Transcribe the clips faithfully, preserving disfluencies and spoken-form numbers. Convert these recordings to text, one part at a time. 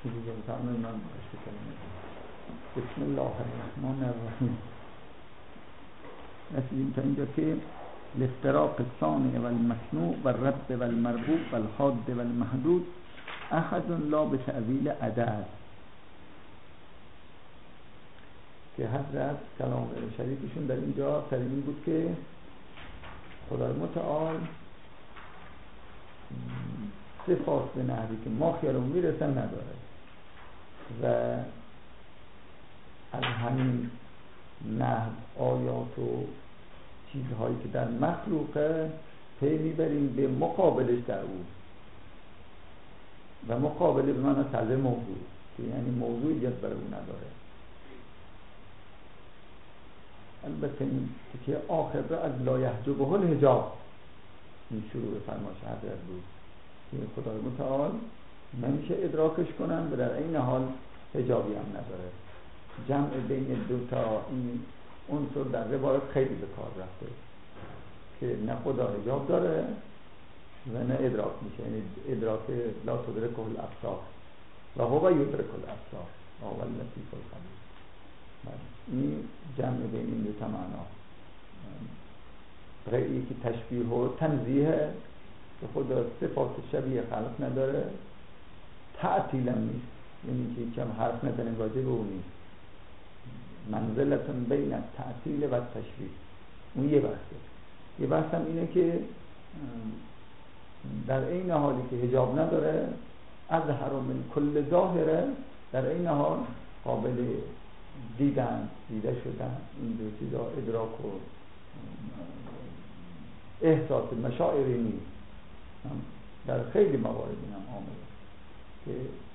دیگه بفرمایید من باشه کنم. بسم الله الرحمن الرحیم. رسیدیم تا اینجا که الافتراق الصانع والمصنوع والرب والمربوب والحاد والمحدود اخذ لا به تأویل عدد، که حضرت کلام شریفشون در اینجا سر این بود که خدای متعال صفات به نحوی که ما خیالمون میرسن نداره و از همین نحو آیات و چیزهایی که در مخلوقه پی میبریم به مقابلش در او، و مقابله به من از موضوع که یعنی موضوعیت برای او نداره. البته این که آخر را از لا یحجبه الحجاب این شروع فرمایش حضرت بود که خدای متعال نمیشه ادراکش کنن و در این حال حجابی هم نداره. جمع بین دو تا این عنصر در روایت خیلی به کار رفته که نه خدا حجاب داره و نه ادراک میشه، یعنی ادراک لا تدرکه الابصار و هو یدرک الابصار و هو اللطیف الخبیر. این جمع بین این دو تا معنا غیری که تشبیه و تنزیه که خدا صفات شبیه خلق نداره، تعطیل هم نیست، یعنی که کم حرف نزنیم راجع به اون نیست. منزلتون بین تعطیل و تشبیه اون یه بحثه. یه بحث هم اینه که در این حالی که حجاب نداره اظهر من کل ظاهره، در این حال قابل دیدن دیده شدن این دو چیزا ادراک و احساس مشاعری نیست. در خیلی موارد این هم عامله که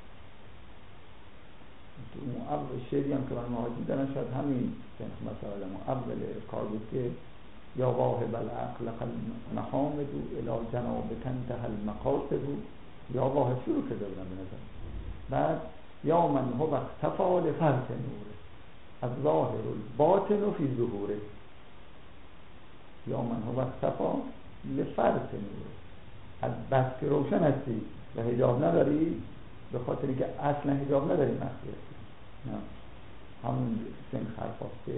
اون اول شعری هم که من مهاجم دارن شاید همین مثلا اول کار بود که یا واهب العقل محامد الى جناب کنته المقاصد، یا واهب شروع کرده بودن به نظر، بعد یا من هو اختفا لفرط نوره از ظاهر الباطن فی ظهوره، یا من هو اختفا لفرط نوره از بس که روشن هستی و حجاب نداری، به خاطر اینکه اصلا حجاب نداری مخفی هستی. همون سن خرفاست که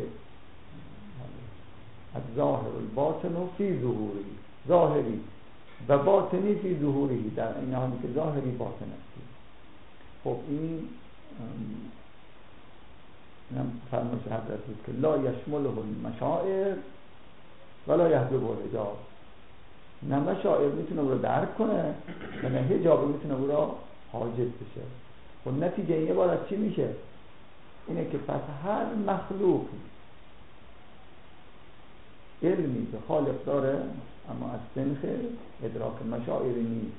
از ظاهر الباطن و فی ظهوری، ظاهری و باطنی فی ظهوری، در این حالی که ظاهری باطن هستی. خب این اینم فرمایش حضرت بود که لا یشمله المشاعر ولا یحجبه الحجاب، نه مشاعر میتونه او رو درک کنه و نه حجاب میتونه او رو حاجز بشه. خب نتیجه این بار از چی میشه؟ اینه که پس هر مخلوقی علمی به خالق داره اما از سنخ ادراک مشاعری نیست،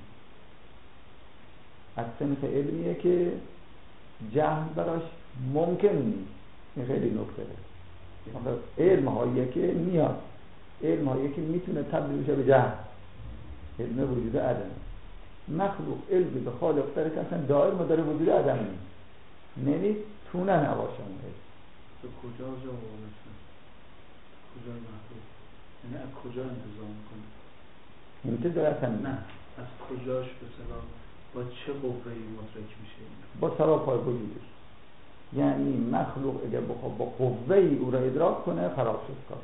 از سنخ علمیه که جهل براش ممکن نیست. این خیلی نکته ده. علم هاییه که میاد، علم هاییه که میتونه تبدیل بشه به جهل، علم وجود عدم. مخلوق علمی به خالق داره که اصلا دائر مداره وجود عدم نیست، نمیتونه نباشه. اون علم به کجا جا وارد کجا مخلوق یعنی از کجا انتظار میکنه؟ انتظار اصلا نه، از کجاش به صلاح با چه قوه‌ای مدرک میشه؟ با سراپای وجودش. یعنی مخلوق اگر بخواد با قوه‌ای او را ادراک کنه خراب شد کار.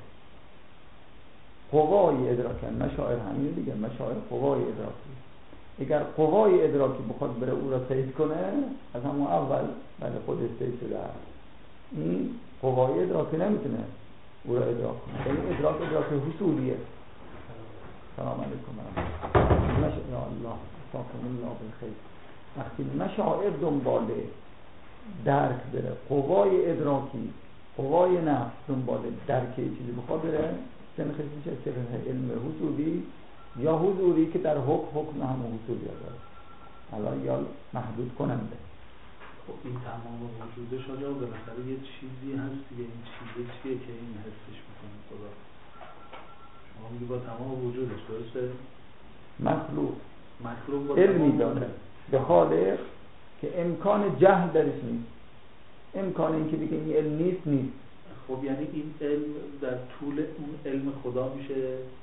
قوای ادراک مشاعر همین دیگه، مشاعر قوای ادراکی. اگر قوای ادراکی بخواد بره او را سید کنه از همون اول بله خود سید شده هست. این قوای ادراکی نمیتونه او را ادراک کنه. این ادراک ادراک حصولیه. سلام علیکم مشاعر الله ساکن الله بالخیر. وقتی مشاعر دنباله درک بره، قوای ادراکی قوای نفس دنباله درک چیزی بخواد بره، سنخش میشه سنخ علم حصولی یا حضوری که در حکم حکم هم حصولی داره، الان یا محدود کننده. خب این تمام وجودش آجا بالاخره یه چیزی هست دیگه، این چیزی چیه که این حسش میکنه خدا؟ شما میگی با تمام وجودش درسته؟ مخلوق مخلوق علمی داره به خالق که امکان جهل درش نیست، امکان این که بگه این علم نیست نیست. خب یعنی این علم در طول اون علم خدا میشه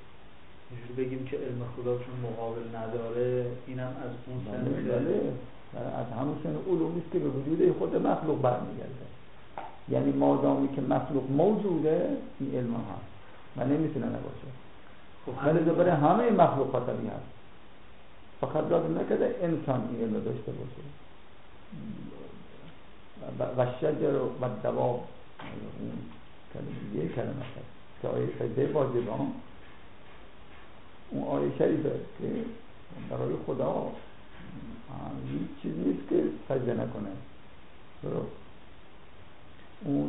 اینجوری بگیم که علم خدا چون مقابل نداره اینم از اون سنخ بله از همون علومی است که به وجود خود مخلوق برمیگرده. یعنی مادامی که مخلوق موجوده این علم هست و نمیتونه نباشه. ولی برای همه مخلوقات هم هست، فقط لازم نکرده انسان این علم داشته باشه. و شجر و دواب کلمه یه کلمه هست که آیه سجده واجبان، اون آیه شریفه که برای خدا هیچ چیز نیست که سجده نکنه. اون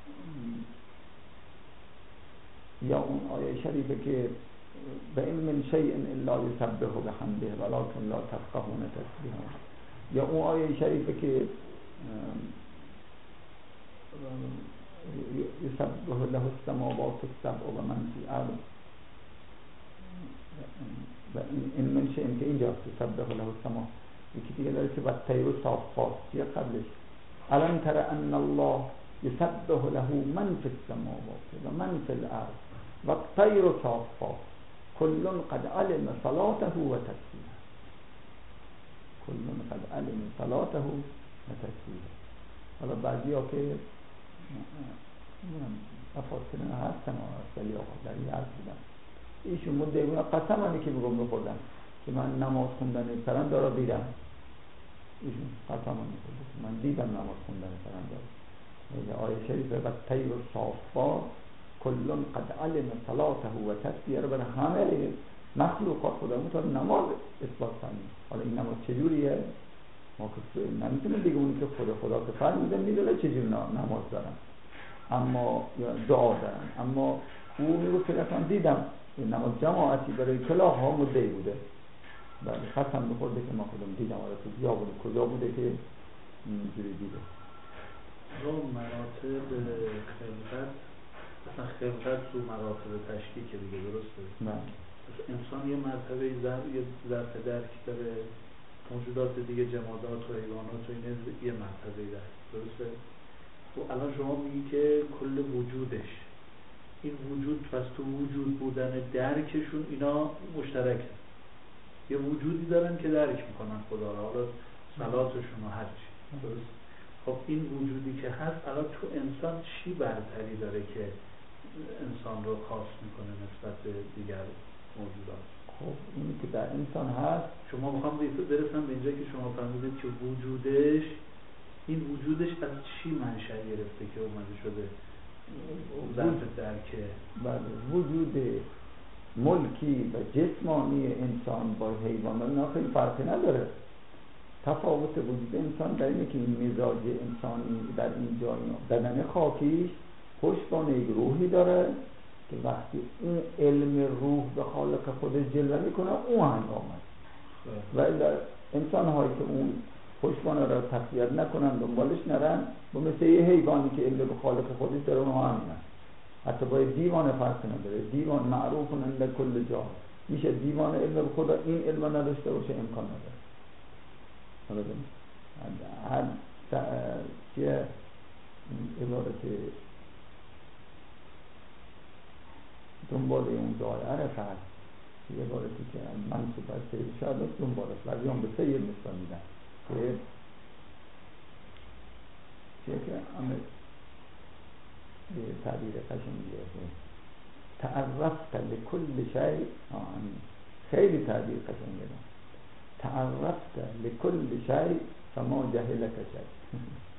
یا اون آیه شریفه که و این من شیء الا یسبح بحمده ولکن لا تفقهون تسبیحه، یا اون آیه شریفه که یسبح له السماوات السبع و من فی الارض و این من شیء که اینجاست یسبح له السماوات. یکی دیگه داره که والطیر صافات چیه قبلش الم تر ان الله یسبح له من فی السماوات و من فی الارض والطیر صافات کل قد علم صلاته و تسبیحه، کل قد علم صلاته و تسبیحه. حالا بعضی ها که افاصله هستن ولی آقا در یه عرض بودن ایشون مدعی بودن قسم همی که میگم بخوردن که من نماز خوندن پرنده را دیدم. ایشون قسم همی خورده من دیدم نماز خوندن پرنده را. آیه شریفه و طیر و صافات کلون قد علم صلاته و تسبیحه رو برای همه مخلوقات خدا مطابق نماز اثبات فرمود. حالا این نماز چجوریه؟ ما که نمیتونیم دیگه اونی که خدا خدا که فرموده میدونه چجور نماز دارن اما دعا دارن، اما او میگفت که اصلا دیدم نماز جماعتی برای کلاه ها مدعی بوده. بله قسم بخورده که ما خودم دیدم. حالا تو بیا بوده کجا بوده که اینجوری دیده. رو مراتب خلقت اصلا خلقت تو مراتب تشکیل که دیگه درسته؟ نه انسان یه مرتبه ظرف یه ظرف درک داره، موجودات دیگه جمادات و حیوانات و اینه یه مرتبه درک درسته؟ و الان شما میگی که کل وجودش این وجود پس تو وجود بودن درکشون اینا مشترکه، یه وجودی دارن که درک میکنن خدا را، حالا صلاتشون و هرچی درست. خب این وجودی که هست الان تو انسان چی برتری داره که انسان رو خاص میکنه نسبت به دیگر موجودات؟ خب اینی که در انسان هست، شما میخوام برسم به اینجا که شما فهمیدید که وجودش این وجودش از چی منشأ گرفته که اومده شده ظرف درکه؟ بله وجود ملکی و جسمانی انسان با حیوانات نه خیلی فرقی نداره. تفاوت وجود انسان در اینه که این مزاج انسانی در این جای بدن خاکیش پشتوانه یک روحی داره که وقتی اون علم روح به خالق خود جلوه میکنه اون هنگامه. و انسان هایی که اون پشتوانه را تقویت نکنن دنبالش نرن با مثل یه حیوانی که علم به خالق خودش داره اونها همینن. حتی باید دیوانه فرق نداره، دیوان معروف عند کل جا میشه دیوان علم به خدا این علم نداشته باشه امکان نداره. حالا هر چیه عبارت دنبال اون دایره هست یه عبارتی که منصوب از سید شاید است دنبالش بعضی هم به سید مثال میدن که چیه که همه تعبیر قشنگیه که تعرفت لکل شیء، خیلی تعبیر قشنگیه، تعرفت لکل شیء فما جهلک شیء.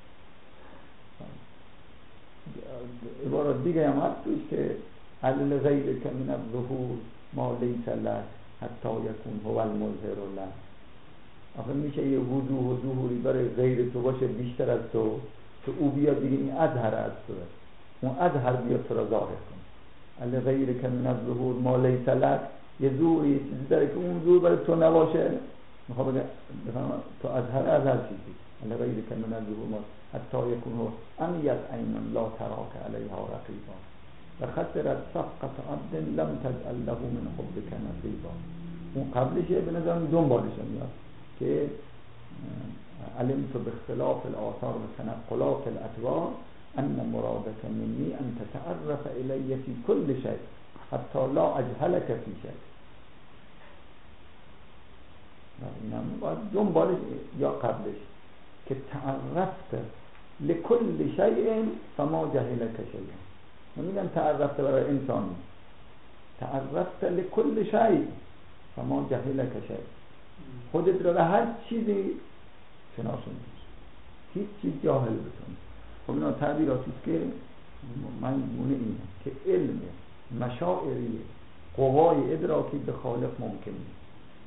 عبارت دیگه هم هست توش که علل غیرک من الظهور ما لیس لک حتی یکون هو المظهر لک. آخه میشه یه وضوح و ظهوری برای غیر تو باشه بیشتر از تو که او بیاد دیگه این اظهر از توه، اون اظهر بیاد تو را ظاهر کن. علل غیرک من الظهور ما لیس لک، یه ظهوری یه چیزی داره که اون ظهور برای تو نباشه، میخوام بفهم تو اظهر از هر چیزی. علل غیرک من الظهور ما حتی یکون هو امیت عین لا تراک علیها رقیبا و خسرت صفقة عبد لم تجعل له من حبك نصیبا. اون قبلشه به نظرم دنبالش میاد که علمت باختلاف الآثار و تنقلات الأتوار ان مرادك مني ان تتعرف الی في كل شيء حتى لا اجهلك في شيء. اینم باید دنبالش یا قبلش که تعرفت لکل شیء فما جهلک شیء. نمیگن تعرفت برای انسانی، تعرفت لکل شیء فما جهلک شیء. خودت را به هر چیزی شناسوندی، هیچ چیز جاهل بتونی. خب اینا تعبیراتی که من مونه اینه که علم مشاعری قوای ادراکی به خالق ممکن نیست.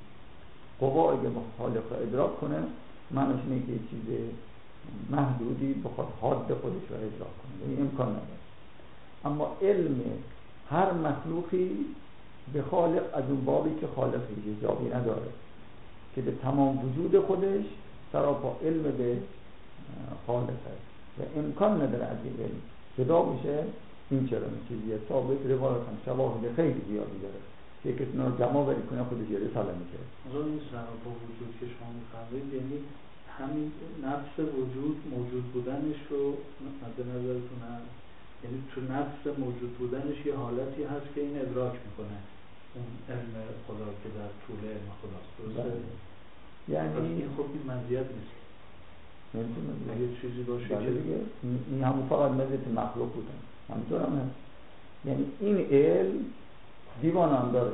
قوا اگه به خالق را ادراک کنه معنیش اینه که یه چیز محدودی بخواد حد خودش را ادراک کنه، این امکان نداره. اما علم هر مخلوقی به خالق از اون بابی که خالق هیچ جایی نداره، که به تمام وجود خودش سراپا علم به خالق هست و امکان نداره از این علم جدا میشه. این چرا این چیزیه ثابت روایت هم شواهد خیلی زیادی داره که کسی رو جمع بری کنه خودش یه رساله میشه. حالا این سراپا وجود که شما می‌فرمایید یعنی همین نفس وجود موجود بودنش رو مد نظرتون هست؟ یعنی تو نفس موجود بودنش یه حالتی هست که این ادراک میکنه اون علم خدا که در طول علم خداست، درسته؟ یعنی این خب این مزیت نیست، نمیتونه یه چیزی باشه که دیگه این همون فقط مزیت مخلوق بودن همینطور هم هست. یعنی این علم دیوان هم داره،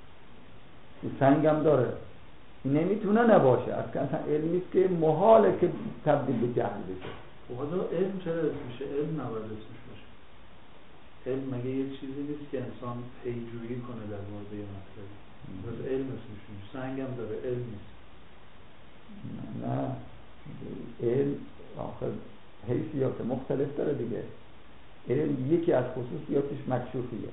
سنگ هم داره، نمیتونه نباشه. اصلا علمیست که محاله که تبدیل به جهل بشه. حالا علم چرا اسم میشه؟ علم نباید اسمش باشه. علم مگه یه چیزی نیست که انسان پیجویی کنه در مورد یه مسئله؟ بس علم اسمش میشه. سنگ هم داره، علم نیست. نه علم آخر حیثیات مختلف داره دیگه. علم یکی از خصوصیاتش مکشوفیه،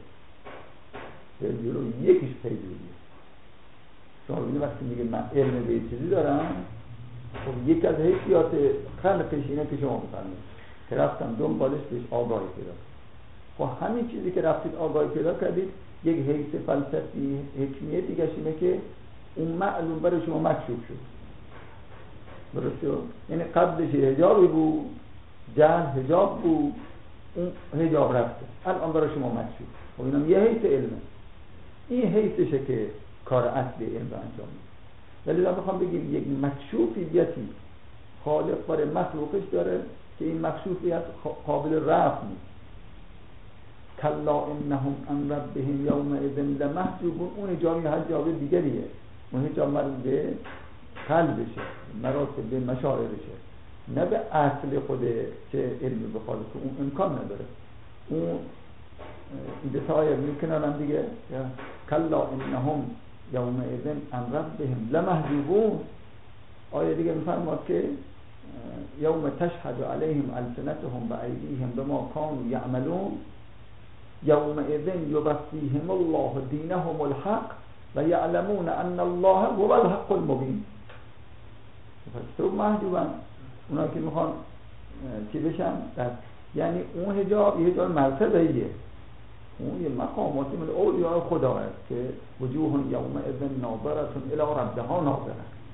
علم رو یکیش پیجوییه. شما ببینید وقتی میگه من علم به یه چیزی دارم، خب یک از حیثیات خلقش اینه که شما میفرمایید که رفتم دنبالش بهش آگاهی پیدا کنید. خب همین چیزی که رفتید آگاهی پیدا کردید یک حیث فلسفی حکمیه دیگه اینه که اون معلوم برای شما مکشوف شد. درسته؟ یعنی قبلش حجابی بود، جهل حجاب بود، اون حجاب رفته الان برای شما مکشوف. خب اینم یه حیث علمه. این حیثشه که کار اصلی علم رو انجام میده. ولی من میخوام بگیم یک مکشوفیتی خالق برای مخلوقش داره که این مکشوفیت قابل رفع نیست. کلا انهم عن ربهم یومئذ لمحجوبون. اون حجاب حجاب دیگریه، اون حجاب مربوط به قلبشه، مربوط به مشاعرشه، نه به اصل خود که علم به خالق اون امکان نداره. اون این دو تا آیه میکنن هم دیگه کلا انهم یومئذ عن ربهم لمحجوبون. آیه دیگه میفرماد که یوم تشهد علیهم السنتهم و ایدیهم بما کانوا یعملون یومئذ یوفیهم الله دینهم الحق و یعلمون ان الله هو الحق المبین. تو محجوبن اونا که میخوان چی بشن؟ یعنی اون حجاب یه حجاب مرتبه‌ایه، اون یه مقاماتی من اولیاء خدا است که وجوه یومئذ ناظرة الی ربها ناظرة،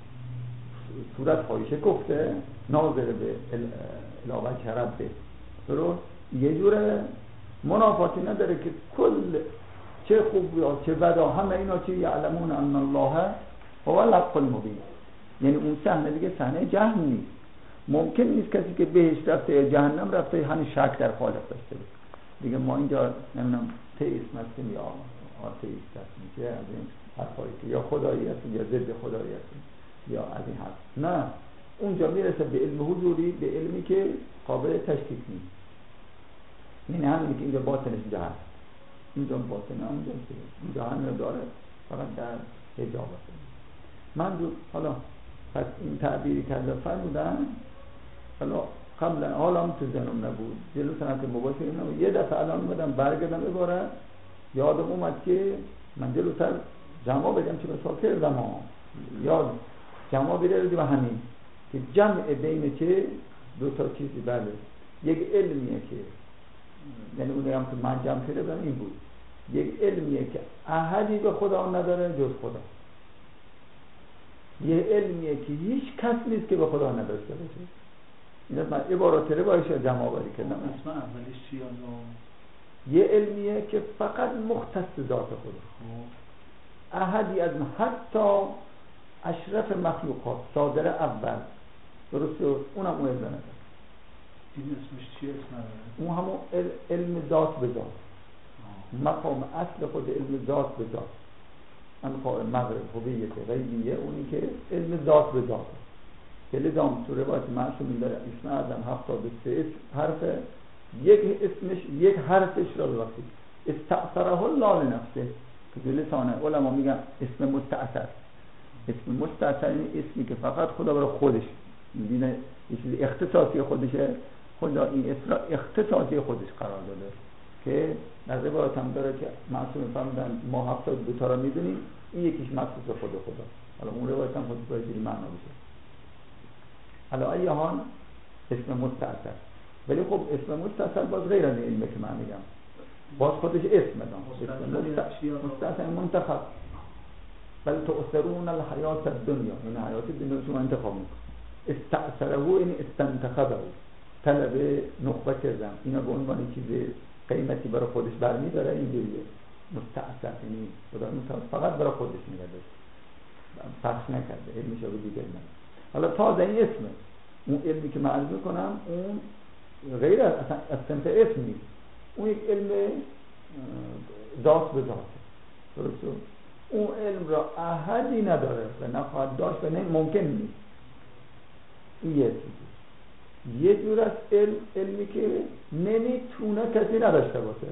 صورت های شکفته ناظر به الی وجه ربه. درست؟ یه جور منافاتی نداره که کل چه خوب یا چه بدا همه اینا چی یعلمون ان الله هو الحق المبین. یعنی اون صحنه دیگه صحنه جهل نیست. ممکن نیست کسی که بهش رفته جهنم رفته همین شک در خالق داشته باشه. دیگه ما اینجا نمیدونم تئیسم هستیم یا آتئیست هستیم که از این حرفایی که یا خدایی هستیم یا ضد خدایی هستیم یا از این حرف. نه، اونجا میرسه به علم حضوری، به علمی که قابل تشکیک نیست. یعنی همینی که اینجا باطنش اینجا هست، اینجا باطن اونجا اینجا همین داره، فقط در حجاب هست. من دو حالا پس این تعبیری کرده فرمودن حالا قبلا حالا تو ذهنم نبود، جلو سنت مباشر اینم یه دفعه الان اومدم برگردم ببارم یادم اومد که من جلوتر جمع بگم چه مثال کردم ها یاد جمع بیرردی و همین که جمع بین چه دو تا چیزی بله یک علمیه که یعنی اون هم که من جمع کرده بودم این بود، یک علمیه که احدی به خدا نداره جز خدا، یه علمیه که هیچ کس نیست که به خدا نداشته باشه. این من عبارات رو باید جمع آوری کردم. اسم اولیش چیه؟ یه علمیه که فقط مختص ذات خدا، احدی از حتی اشرف مخلوقات، صادر اول، درسته؟ اونم اون علم نظر. این اسمش چی اسم نداره؟ اون همون علم ذات به ذات، مقام اصل خود علم ذات به ذات، انفاع مغرب هویت غیبیه، اونی که علم ذات به ذات. که لذا تو روایت معصومی داره اسم اعظم هفتاد و سه حرف، یک اسمش یک حرفش را ببخشید استأثره الله لنفسه، که تو لسان علما میگن اسم مستأثر. اسم مستأثر این اسمی که فقط خدا برای خودش میدونه، یه چیز اختصاصی خودشه، خدا این اسم را اختصاصی خودش قرار داده. که در روایت هم داره که معصوم فرمودن ما هفتاد دو تا را میدونیم، این یکیش مخصوص خود خدا. حالا اون روایت هم خودش باید جوری معنا بشه. حالا ای حال اسم مستأثر، ولی خب اسم مستأثر باز غیر از علمه که من میگم، باز خودش اسم دام. اسم مستأثر منتخب، بل تؤثرون الحیات الدنیا، این حیات دنیا شما انتخاب میکنید. استأثره این استنتخبه، طلب نخبه کردن، اینا به عنوان چیز قیمتی برای خودش برمی داره. اینجوریه مستأثر، یعنی فقط برای خودش میگرده، پخش نکرده، علمش رو دیگر نه. حالا تازه این اسمه، اون علمی که من عرض میکنم اون غیر از اصلا از صنف اسم نیست، اون یک علم ذات به ذاته، درسته؟ اون علم را احدی نداره و نخواهد داشت و نه ممکن نیست. این یه چیزی، یه جور از علم، علمی که نمیتونه کسی نداشته باشه،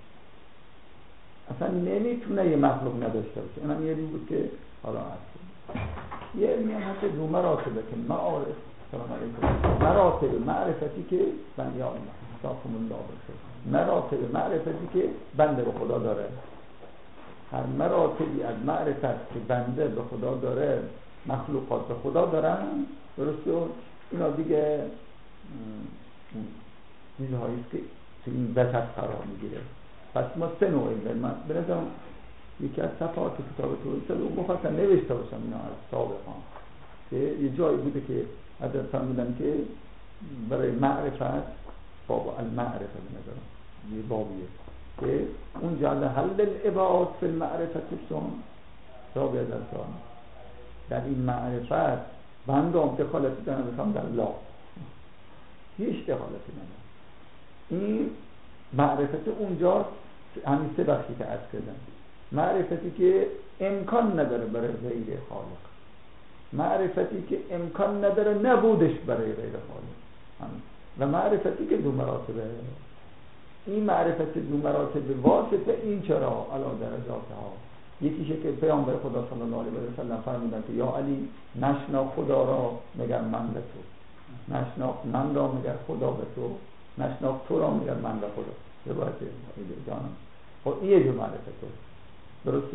اصلا نمیتونه یه مخلوق نداشته باشه. اونم یه بود که حالا هست. یه علمی هم هست دو مراتبه که معارف، سلام علیکم، مراتب معرفتی که بنده یا حسابم الله بشه، مراتب معرفتی که بنده به خدا داره. هر مراتبی از معرفت که بنده به خدا داره، مخلوقات به خدا دارن، درسته؟ اینا دیگه چیزهاییست که تو این وسط قرار میگیره. پس ما سه نوع علم، من بنظرم یکی از صفحات کتاب توحید رو مخواستم نوشته باشم اینا از سابقان، که یه جایی بوده که حضرت فرمودن که برای معرفت باب المعرفه بنظرم یه بابیه که اون جعل حل العباد فی المعرفت سن رابع از ارکان، در این معرفت بندام دخالتی دارم بخوام در لا هیچ دخالتی ندارم. این معرفت اونجا همین سه بخشی که عرض کردم، معرفتی که امکان نداره برای غیر خالق، معرفتی که امکان نداره نبودش برای غیر خالق، و معرفتی که دو مراتبه. این معرفت دو مراتب واسطه این چرا علا درجات ها، یکیشه که پیامبر خدا صلی الله علیه و سلم فرمودن که یا علی نشنا خدا را مگر من به تو، نشنا من را مگر خدا به تو، نشنا تو را مگر من به خدا. روایت جانم. خب این یه جو معرفت درسته.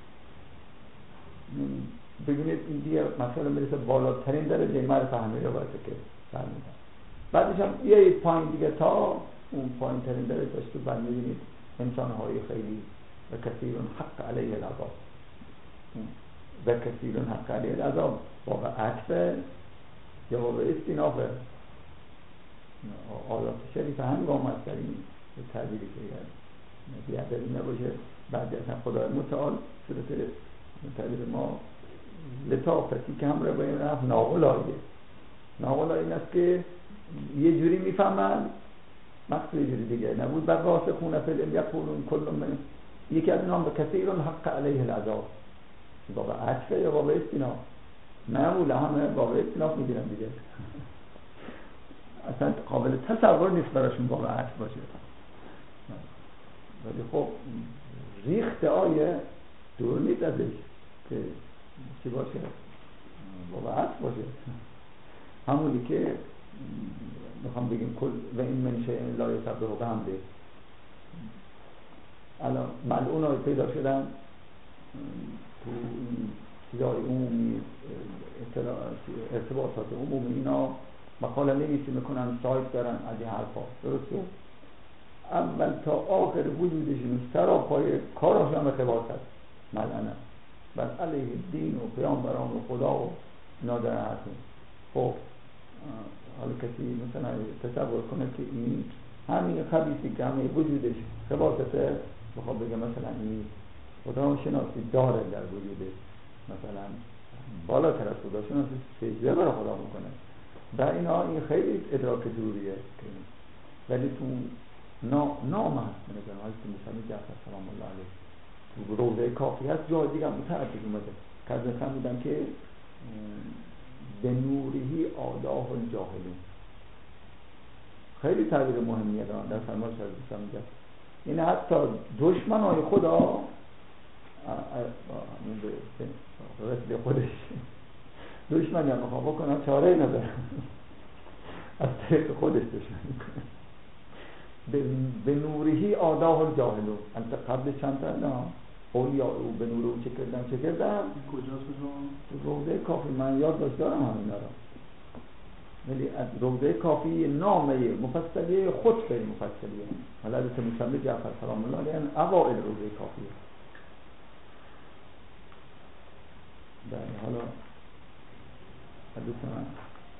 ببینید این دیگه مثلا میرسه بالاترین درجه معرفت همه روایته که فرمودن. بعدش هم یه پایین دیگه تا اون پایین ترین درجه داشت که بعد میبینید انسان‌های خیلی و کثیرون حق علیه العذاب، و کثیرون حق علیه العذاب واقع عطفه یا واقع استینافه. آیات شریف هنگام است در این تعبیری که بیادری نباشه. بعد اصلا خدای متعال صورت تعبیر ما لطافتی که هم رو باید رفت ناغلایه. ناغلایه این است که یه جوری میفهمن مقصود یه جوری دیگه نبود. بعد واسه خونه فیلم یقولون کلون من یکی از نام به کثیرون حق علیه العذاب، واقع عطفه یا واقع استیناف؟ معمولا همه واقع استیناف میگیرن دیگه، اصلا قابل تصور نیست براشون واقع عطف باشه. ولی خب ریخت آیه دور نیست ازش که چی باشه واقع عطف باشه. همونی که میخوام بگیم کل و این منشه این لایه سبه و بهم ده الان ملعون های پیدا شدن تو چیزای عمومی، ارتباطات عمومی، اینا مقاله نویسی میکنن، سایت دارن از این حرفا، درسته؟ اول تا آخر وجودشون سراپای کاراش هم خباست هست ملعنه بر علیه دین و پیامبران و خدا و اینا در حرفون. خب حالا کسی مثلا تصور کنه که این همین خبیثی که همه وجودش خباسته بخواب بگه مثلا این خدا شناسی داره در وجودش، مثلا بالاتر از خداشون از سجده برای خدا میکنه. در اینا این خیلی ادراک ضروریه، ولی تو نا نام هست من نگرم حضرت موسی جعفر سلام الله علیه تو روضه کافی هست، جای دیگه هم متعدد اومده که از نفهم بودن که به نورهی آداه الجاهلون، خیلی تعبیر مهمیه دارن در فرمایش از دوستان میگه. این حتی دشمنای خدا رسل خودش دشمن یا مخواه بکنن چاره نداره از طریق خودش دشمن میکنه. به نورهی آداه الجاهلون، انت قبل چند تا نه اولیا او به نور او چه کردن چه کردن کجاست بزن؟ تو روضه کافی من یاد داشت دارم همینا رو، ولی از روضه کافی نامه مفصلیه خطبه مفصلیه حالا حضرت موسی جعفر سلام الله علیه اوائل روضه کافیه. بله حالا حدیث من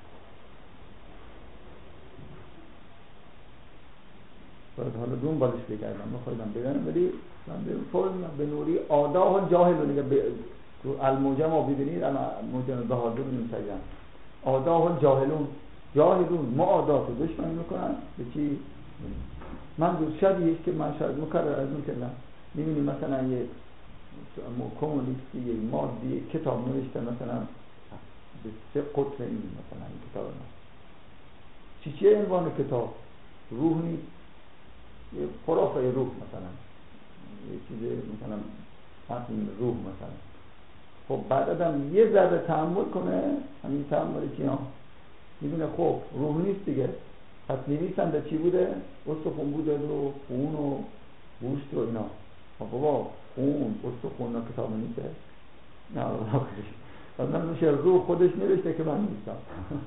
باید حالا دون بالش بگردم بخوایدم بگردم، ولی من فوق به نوری آداه جاهل دیگه تو الموجم ها ببینید، الموجم بهادر نمیسیدن آداه جاهلون، جاهلون معادات و دشمنی میکنن به چی؟ من دو شبیه که من شاید مکرر از اون کردم میبینی مثلا یک کمونیستی یک مادی کتاب نوشته مثلا به سه قطر این مثلا این کتاب ما چی چیه عنوان کتاب؟ روح نیست، یه خرافه روح مثلا یه چیز مثلا فهمی روح مثلا. خب بعد آدم یه ذره تأمل کنه، همین تأمل چی ها میبینه خب روح نیست دیگه، پس نویسنده چی بوده؟ استخون بوده و خون و گوشت و اینا. خب بابا خون استخون و کتاب نیسته؟ نه آدم میشه روح خودش نوشته که من نیستم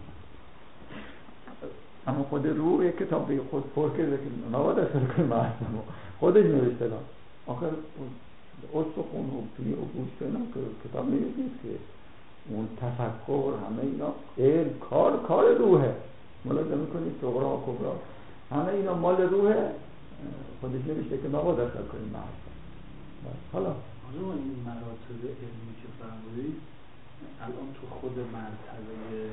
اما خود روح یک کتاب دیگه خود پر کرده که نباید اثر کنه من هستم خودش نوشته دار. آخر استخون و توی و گوشت اینا که کتاب نیست که اون تفکر همه اینا علم کار کار روحه. ملاحظه میکنید صغرا و کبرا همه اینا مال روحه، خودش نوشته که نباید اثر کنه من هستم. حالا حالا این مراتب علمی که فرمودید الان تو خود مرتبه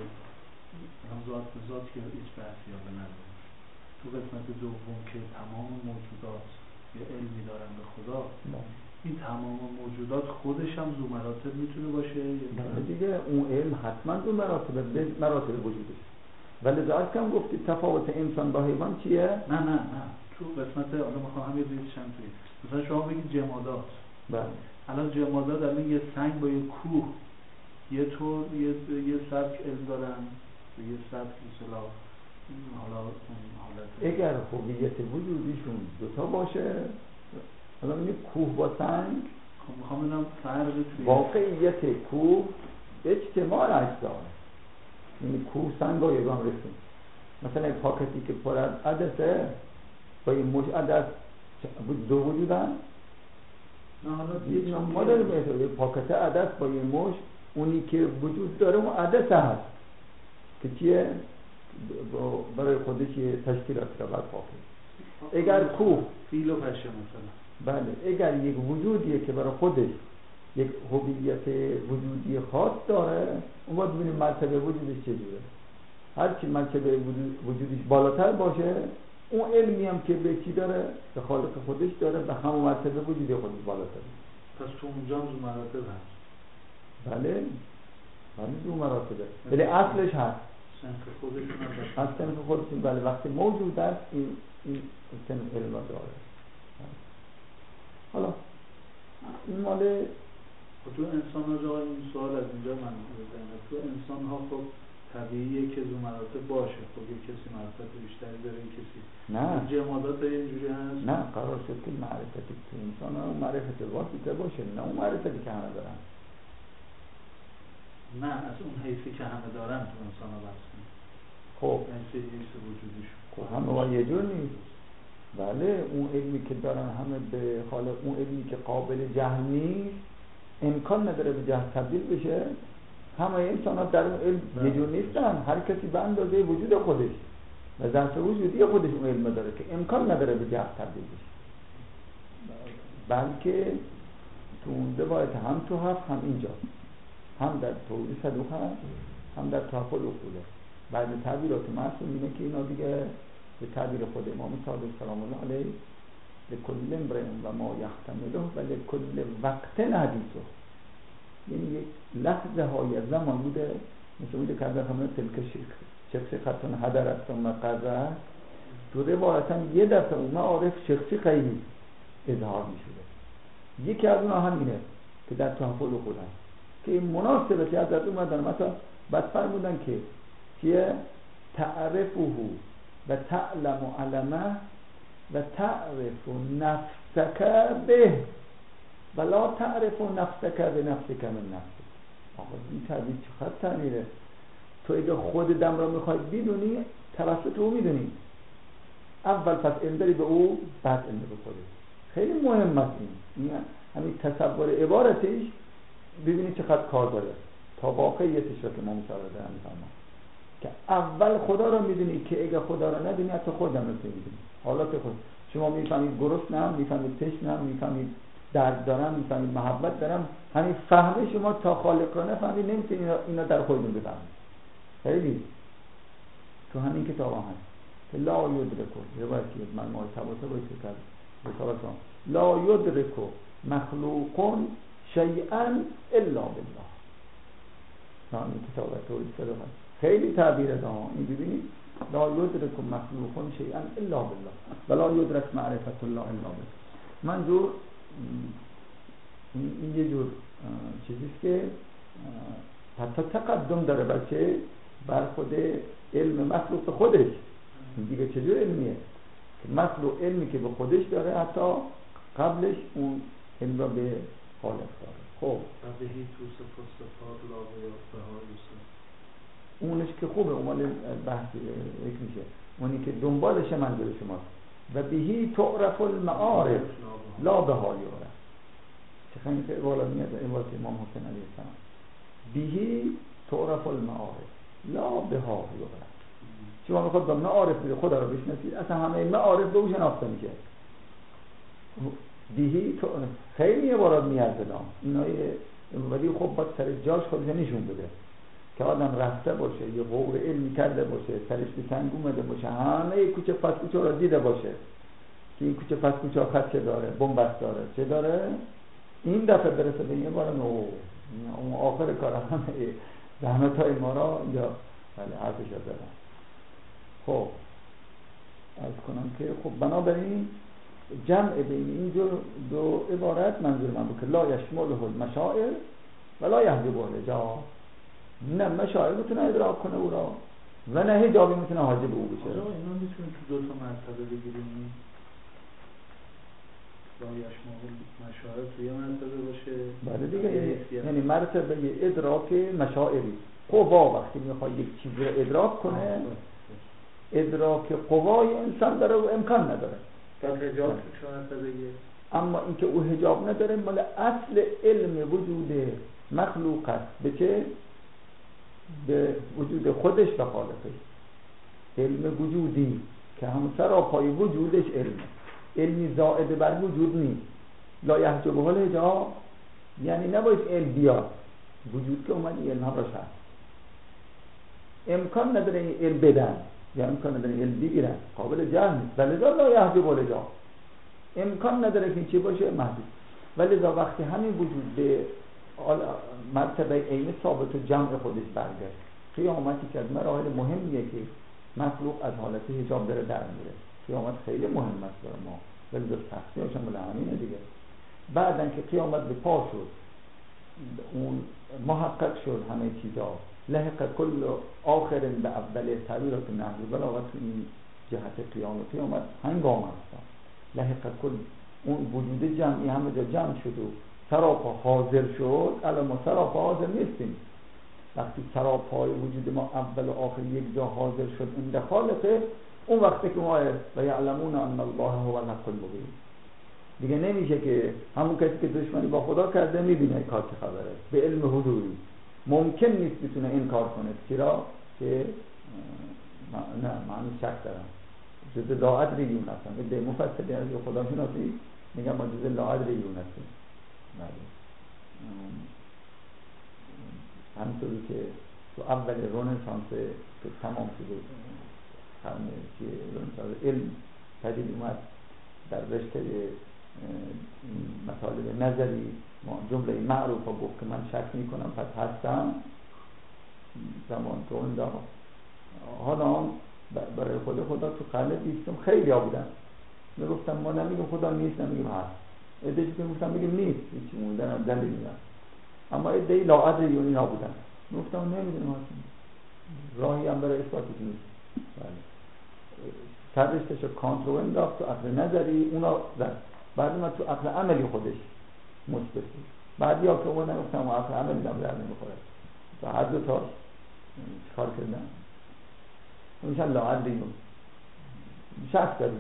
ذات به ذات یا هیچ بحثی یا به نظر تو قسمت دوم که تمام موجودات یه علمی دارن به خدا نه. این تمام موجودات خودش هم ذو مراتب میتونه باشه نه دیگه اون علم حتما ذو مراتب به مراتب وجودش، ولی ذات کم گفتی تفاوت انسان با حیوان چیه؟ نه نه نه تو قسمت حالا میخوام همین ریز چند توی مثلا شما بگید جمادات. بله الان جمادات الان یه سنگ با یه کوه یه طور یه یه سبک علم دارن یه سبک مثلا حالا حالت اگر هویت وجودیشون دوتا باشه، حالا میگه کوه با سنگ، خب میخوام ببینم فرق توی واقعیت کوه اجتماع اجزا، یعنی کوه سنگ با یگان رسیم. مثلا یک پاکتی که پر از عدسه با یه مش عدس دو وجودن، نه حالا یه ما داریم یه پاکت عدس با یه مش، اونی که وجود داره اون عدس هست که چیه برای خودش یه تشکیلات را بر پاکه. اگر کوه فیل و پشه مثلا بله اگر یک وجودیه که برای خودش یک هویت وجودی خاص داره، اون باید ببینیم مرتبه وجودش چجوره. هرچی مرتبه وجودش بالاتر باشه، اون علمی هم که به چی داره به خالق خودش داره به همون مرتبه وجودی خودش بالاتر. پس تو اونجا هم دو مراتب هست. بله بله دو مراتبه، ولی اصلش هست سنف خودشون هست. از سنف خودشون بله وقتی موجود است این این سنف علم داره. حالا این مال تو انسان ها جا این سوال از اینجا من بزنم، تو انسان ها خب طبیعیه که دو مراتب باشه، خب یک کسی مرتبه بیشتری داره یک کسی نه جمادات اینجوری هست. نه قرار شد که معرفتی تو انسان ها معرفت واسطه باشه، نه اون معرفتی که همه دارن. نه از اون حیثی که همه دارن تو انسان ها بحث کنیم. خب حیثی حیث وجودیشون خب همه با یه جور نیست. بله اون علمی که دارن همه به حال اون علمی که قابل جهل نیست امکان نداره به جهل تبدیل بشه. همه انسان ها در اون علم یه جور نیستن، هر کسی به اندازه وجود خودش و ذات وجودی خودش اون علم داره که امکان نداره به جهل تبدیل بشه، بلکه تو اون روایت هم تو هست هم اینجا هم در توحید صدوق هست، هم در تحفل اصوله. بعد تعبیرات معصوم اینه که اینا دیگه به تعبیر خود امام صادق سلام الله علیه لکل امرئ و ما یحتمله و لکل وقت حدیثه، یعنی لحظه های زمان بوده مثل بوده که در همه تلک شخصی خطون حدرت ثم قضا تو روایت هم یه دفعه اون معارف شخصی خیلی اظهار می شده. یکی از اونها همینه که در تحفل خود هست که این مناسبتی از از اومدن مثلا بعد فرمودن که که تعرفه و تعلم علمه و تعرف نفسک به ولا تعرف نفسک به نفسک من نفسک. آقا این تعبیر چقدر تعمیره؟ تو اگه خود دم را میخوای بدونی توسط او میدونی، اول پس علم داری به او، بعد علم به خودت. خیلی مهم است این همین تصور عبارتش ببینید چقدر کار داره تا واقعیتش رو که ما مثال دارم میفهمم که اول خدا رو میدونی که اگه خدا رو ندونی حتی خودم رو نمیدونی. حالات خود شما میفهمید گرسنه‌ام، میفهمید تشنه‌ام، میفهمید درد دارم، میفهمید محبت دارم، همین فهم شما تا خالق رو نفهمید نمیتونید اینا, اینا در خودتون بفهمید. خیلی تو همین کتاب هم هست که لا یدرکو روایتی من ما تواتر باید کرد رسالتان لا یدرکو مخلوقون شیئا الا بالله. همین کتاب توحید صدق خیلی تعبیر ده این ببینید لا یدرکو مخلوقون شیئا الا بالله ولا یدرک معرفت الله الا بالله. منظور این یه جور چیزیست که حتی تقدم داره بچه بر خود علم مخلوق به خودش. این دیگه چجور علمیه که مخلوق علمی که به خودش داره حتی قبلش اون علم را به خالق داره. خب بهی تو صفات صفات لا بهایوسه اونش که خوبه اونال بحث یک میشه اونی که دنبالش منظور شماست و بهی تعرف المعارف لا بهایوسه. چه خیلی که والا میاد عبارت امام حسین علیه السلام بهی تعرف المعارف لا بهایوسه. شما میخواد با معارف بده خدا رو بشناسید، اصلا همه معارف به او شناخته میشه. بهی تو خیلی عبارات میارزه دام اینای ولی خب باید سر جاش خودش نشون بده که آدم رفته باشه یه غور علمی کرده باشه سرش به سنگ اومده باشه همه کوچه پس کوچه رو دیده باشه که این کوچه پس کوچه خط چه داره بنبست داره چه داره این دفعه برسه به این عبارت نو اون آخر کار همه زحمت های ما را یا بله عرضش رو دارم. خب از کنم که خب بنابراین جمع بین این دو, دو عبارت منظور من بود که لا یشمله المشاعر و لا یحجبه الحجاب. نه مشاعر میتونه ادراک کنه او را و نه حجابی میتونه حاجب او بشه. آجا اینا میتونه تو دو تا مرتبه بگیریم، لا یشمله المشاعر توی مرتبه باشه بله دیگه، یعنی مرتبه ادراک مشاعری قوا وقتی میخواد یک چیز رو ادراک کنه ادراک قوای انسان داره و امکان نداره تا حجاب تو چه بگه. اما اینکه او حجاب نداره مال اصل علم وجود مخلوق است به چه؟ به وجود خودش و خالقش. علم وجودی که همون سراپای وجودش علمه، علمی زائد بر وجود نیست. لا یحجبه الحجاب یعنی نباید علم بیاد، وجود که اومد علم هم راش هست، امکان نداره این علم بدن یا امکان نداره علم بگیرن، قابل جهل نیست. ولذا لا یحجبه الحجاب امکان نداره که چی باشه محدود. ولذا وقتی همین وجود به مرتبه عین ثابت و جمع خودش برگشت، قیامتی که از مراحل مهمیه که مخلوق از حالت حجاب داره در میره. قیامت خیلی مهم است برای ما، ولذا سختی هاشم بله همینه دیگه. بعدن که قیامت به پا شد، اون محقق شد همه چیزا، لحق کل آخر به اول تعبیرات نحوی بلاغت این جهت قیامت قیامت هنگام هستن. لحق کل اون وجود جمعی همه جا جمع شد و سراپا حاضر شد. الان ما سراپا حاضر نیستیم. وقتی سراپای وجود ما اول و آخر یک جا حاضر شد این خالقه، اون وقتی که ما و یعلمون ان الله هو الحق المبین دیگه نمیشه که همون کسی که دشمنی با خدا کرده میبینه کار چه خبره به علم حضوری ممکن نیست بتونه انکار کنه. چرا؟ که نه من شک دارم جز لاعد ریون هستم. به مفصلی از خدا شناسی میگم ما جز لاعد ریون هستیم. همطوری که تو اول رنسانس که تمام شده قرن چیه رنسانس علم پدید اومد در رشته مطالب نظری جمله معروف ها گفت که من شک میکنم پس هستم زمان تو اون دا حالا برای خود خدا تو قرن بیستم خیلی ها بودن میگفتم ما نمیگم خدا نیست نمیگم هست ادهی که میگفتم میگم نیست هیچی موندن دلیل نیست اما ادهی لاعد یونی ها بودن میگفتم نمیدونم هستم راهی هم برای اثباتش نیست سررشتش رو کانت رو انداخت تو عقل نظری اونا زد بعد من تو عقل عملی خودش مثبت بود بعدی ها که اومدن گفتم عقل عملی هم در نمیخوره تا هر دو تاش چکار کردن میشن لاعد یون شخص داریم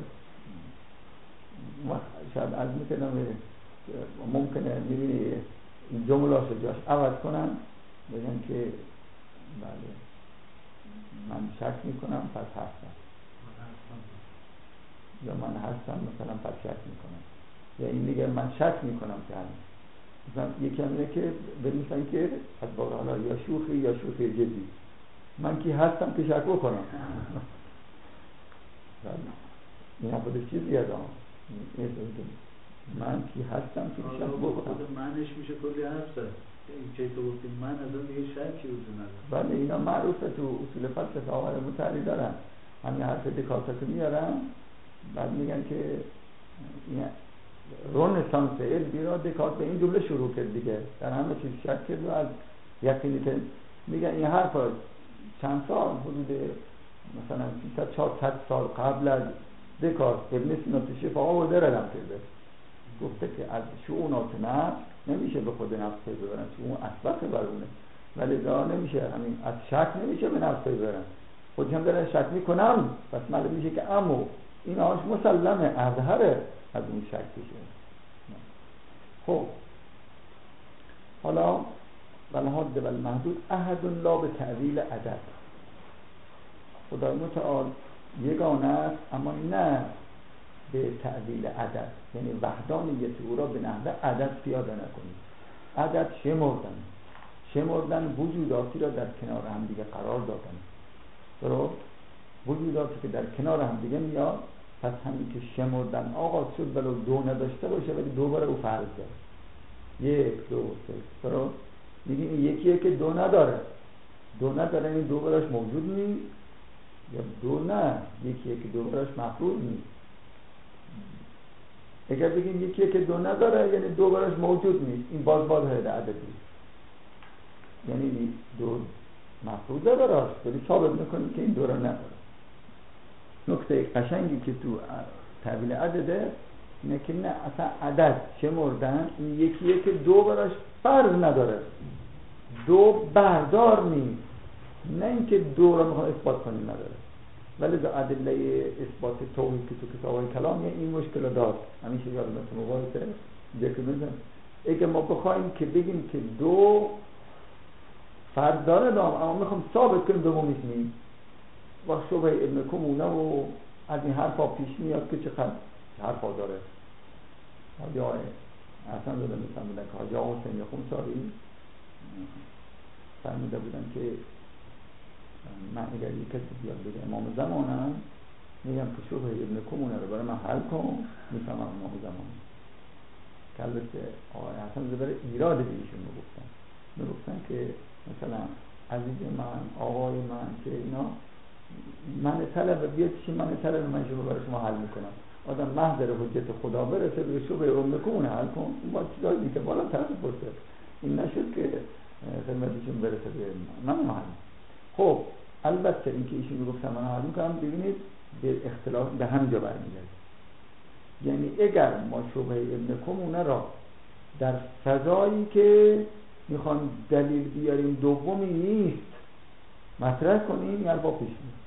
شاید از میکنم ممکنه میبینی این جمله رو جاش عوض کنن بگن که بله من شک میکنم پس هستم یا من هستم مثلا پس شک میکنم یا این دیگه من شک میکنم که هست مثلا یکی همینه که بنویسن که از واقع حالا یا شوخی یا شوخی جدی من کی هستم که شک بکنم این هم خودش چیزی از آن من کی هستم که شک بکنم منش میشه کلی حرف زد این که تو گفتیم من از اون دیگه شکی وجود نداره بله اینا معروفه تو اصول فلسفه آور متعلی دارن همین حرف دکارت که میارن بعد میگن که این رنسانس علمی را دکارت به این جمله شروع کرد دیگه در همه چیز شک کرد و از یقینی که میگن این حرف چند سال حدود مثلا سیصد چهارصد سال قبل از دکارت ابن سینا تو شفاها بوده ردم کرده گفته که از شؤونات نفس نمیشه به خود نفس پی ببرن چون اون اصبت برونه ولی دا نمیشه همین از شک نمیشه به نفس پی ببرن خودش هم دارن شک میکنم پس معلوم میشه که امو این آنش مسلمه اظهره از اون شک بشه. خب حالا والحد والمحدود احد لا به تعویل عدد خدای متعال یگانه است اما نه به تعویل عدد یعنی وحدانیت او را به نحو عدد پیاده نکنید عدد شمردن شمردن وجوداتی را در کنار هم دیگه قرار دادن درست وجوداتی که در کنار هم دیگه میاد پس همین که شمردن آغاز شد ولو دو نداشته باشه ولی دو باره او فرض داره یک دو سه درست میگیم این یکیه که دو نداره دو نداره این دو براش موجود نیست یا دو نه یکیه که دو براش مفروض نیست اگر بگیم یکیه که دو نداره یعنی دو براش موجود نیست این باز باز هایده عددی یعنی دو مفروضه براش ولی ثابت میکنیم که این دو را نداره نکته قشنگی که تو تعبیل عدده اینه که نه اصلا عدد شمردن این یکیه که دو براش فرض نداره دو بردار نیست نه اینکه دو را میخوام اثبات کنیم نداره ولی به ادله اثبات توحید که تو کتاب کلام این مشکل داره همیشه یادمتون مقایسه ذکر می‌کنم اگه ما بخوایم که بگیم که دو فرض داره دام اما میخوام ثابت کنیم دوم نیست و شبه ابن کمونه و از این حرفا پیش میاد که چقدر حرفا داره حاجی های اصلا داده میتونم بودن که حاجی ها حسین خونساری فرمیده بودن که من اگر یک کسی بیاد بگه امام زمانم میگم که شبه ابن کمونه رو برای من حل کن میفهمم امام زمان که البته آقای حسن زبر ایراد دیشون میگفتن میگفتن که مثلا عزیز من آقای من که اینا من طلب بیاد چی من طلب من شبه برای شما حل میکنم آدم محضر حجت خدا برسه به شبه ابن کمونه حل کن این با چیزایی که بالا طرف برسه این نشد که خدمتشون برسه به من حل خب البته این که ایشون گفتم من حل میکنم ببینید به اختلاف به همجا برمیگرد یعنی اگر ما شبه ابن کمونه را در فضایی که میخوان دلیل بیاریم دومی نیست مطرح کنیم یا با پیش میاد